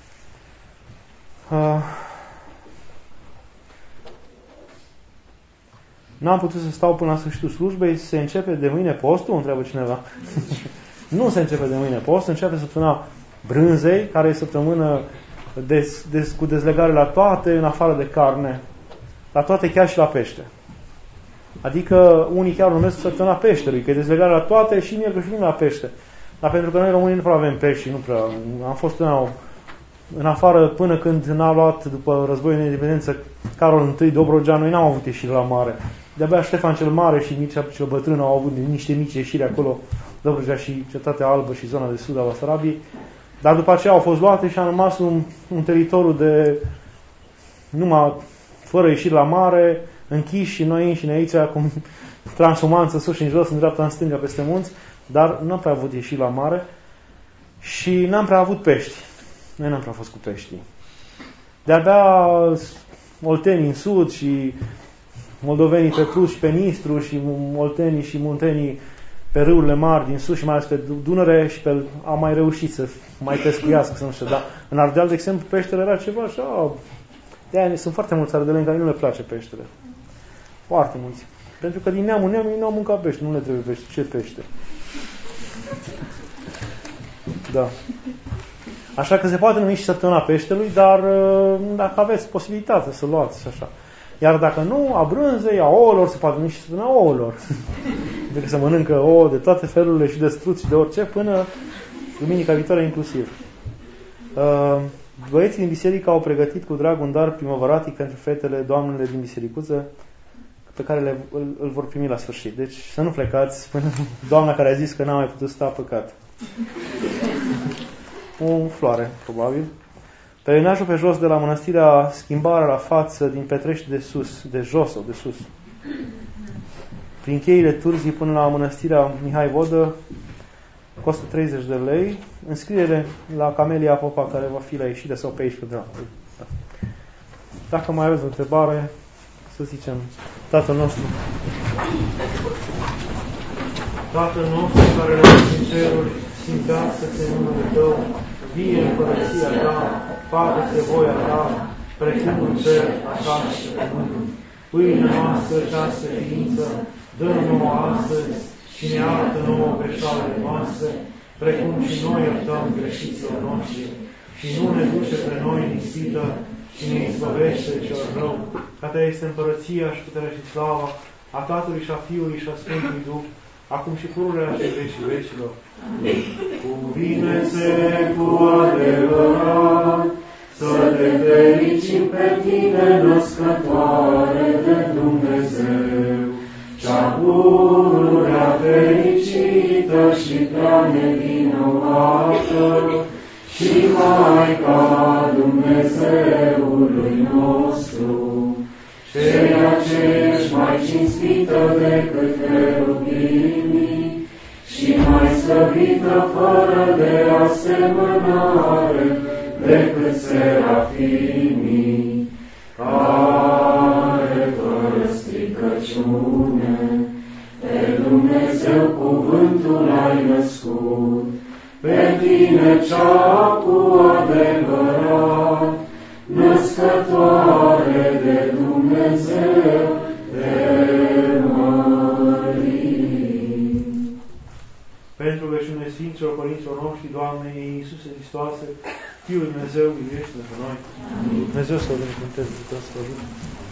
N-am putut să stau până la sfârșitul slujbei. Se începe de mâine postul? Întreabă cineva. Nu se începe de mâine postul, începe săptămâna brânzei, care e săptămână cu dezlegare la toate, în afară de carne. La toate, chiar și la pește. Adică unii chiar numesc săptămâna peștelui, că e dezlegare la toate și miercuri și la pește. Dar pentru că noi românii nu prea avem pești, nu prea. Am fost în afară până când n-a luat, după războiul de independență, Carol I Dobrogea, noi n-am avut ieșiri la mare. De-abia Ștefan cel Mare și Mircea cel Bătrân au avut niște mici ieșiri acolo, Dobrogea și Cetatea Albă și zona de sud a Basarabiei. Dar după aceea au fost luate și a rămas un teritoriu de numai fără ieșiri la mare, închiși și noi înșine aici, cum transumanță sus și în jos, în dreapta, în stânga, peste munți, dar n-am prea avut ieșiri la mare și n-am prea avut pești. Noi n-am prea fost cu peștii. De-abia oltenii în sud și moldovenii pe Prus și pe Nistru și oltenii și muntenii pe râurile mari din sus și mai ales pe Dunăre și au mai reușit să mai pescuiască, să nu știu, dar în Ardeal, de exemplu, peștele era ceva așa. De-aia sunt foarte mulți ardeleni care nu le place peștele. Foarte mulți. Pentru că din neamul nu au mâncat pește, nu le trebuie pește. Ce pește? Da. Așa că se poate numi și săptămâna peștelui, dar dacă aveți posibilitatea să luați așa. Iar dacă nu, a brânzei, a ouălor, se poate numi și săptămâna ouălor. Pentru că se mănâncă ouă de toate felurile și de struți și de orice, până duminica viitoare inclusiv. Băieții din biserică au pregătit cu drag un dar primăvăratic pentru fetele, doamnele din bisericuță, pe care îl vor primi la sfârșit. Deci să nu plecați până doamna care a zis că n-a mai putut sta, păcat. O floare, probabil. Pelerinajul pe jos de la mănăstirea Schimbarea la față, din Petrești de sus, de jos sau de sus, prin cheile Turzii până la mănăstirea Mihai Vodă, costă 30 de lei. Înscriere la Camelia Popa, care va fi la ieșire sau pe aici pe dreapta. Da. Dacă mai aveți o întrebare, să zicem, Tatăl nostru. Tatăl nostru care ești în ceruri, sfințească-te numele Tău, vie împărăția Ta, facă-se voia Ta, precum în cer, așa și pe pământ. Pâinea noastră cea de ființă, dă-ne nouă astăzi și ne iartă nouă greșalele noastre, precum și noi iertăm greșiților noștri. Și nu ne duce pe noi în ispită, și ne izbăvește cel rău. Că Ta este împărăția și puterea și slava a Tatălui și a Fiului și a Sfântului Duh, acum și pururea și vecii vecilor. Cuvine-se cu adevărat, să te fericim pe Tine, născătoare de Dumnezeu, cea pururea fericită și prea nevinovată, și Maica Dumnezeului nostru, ceea ce ești mai cinstită decât cherubimii și mai slăvită fără de asemănare decât serafimii, care fără stricăciune pe Dumnezeu cuvântul ai născut, pe Tine cea cu adevărat, născătoare de Dumnezeu, de mării. Pentru rugăciunile Sfinților Părinților noștri, Doamne Iisuse Hristoase, Fiul Dumnezeu, iubește-ne pe noi. Amin. Dumnezeu să vă binecuvânteze, să vă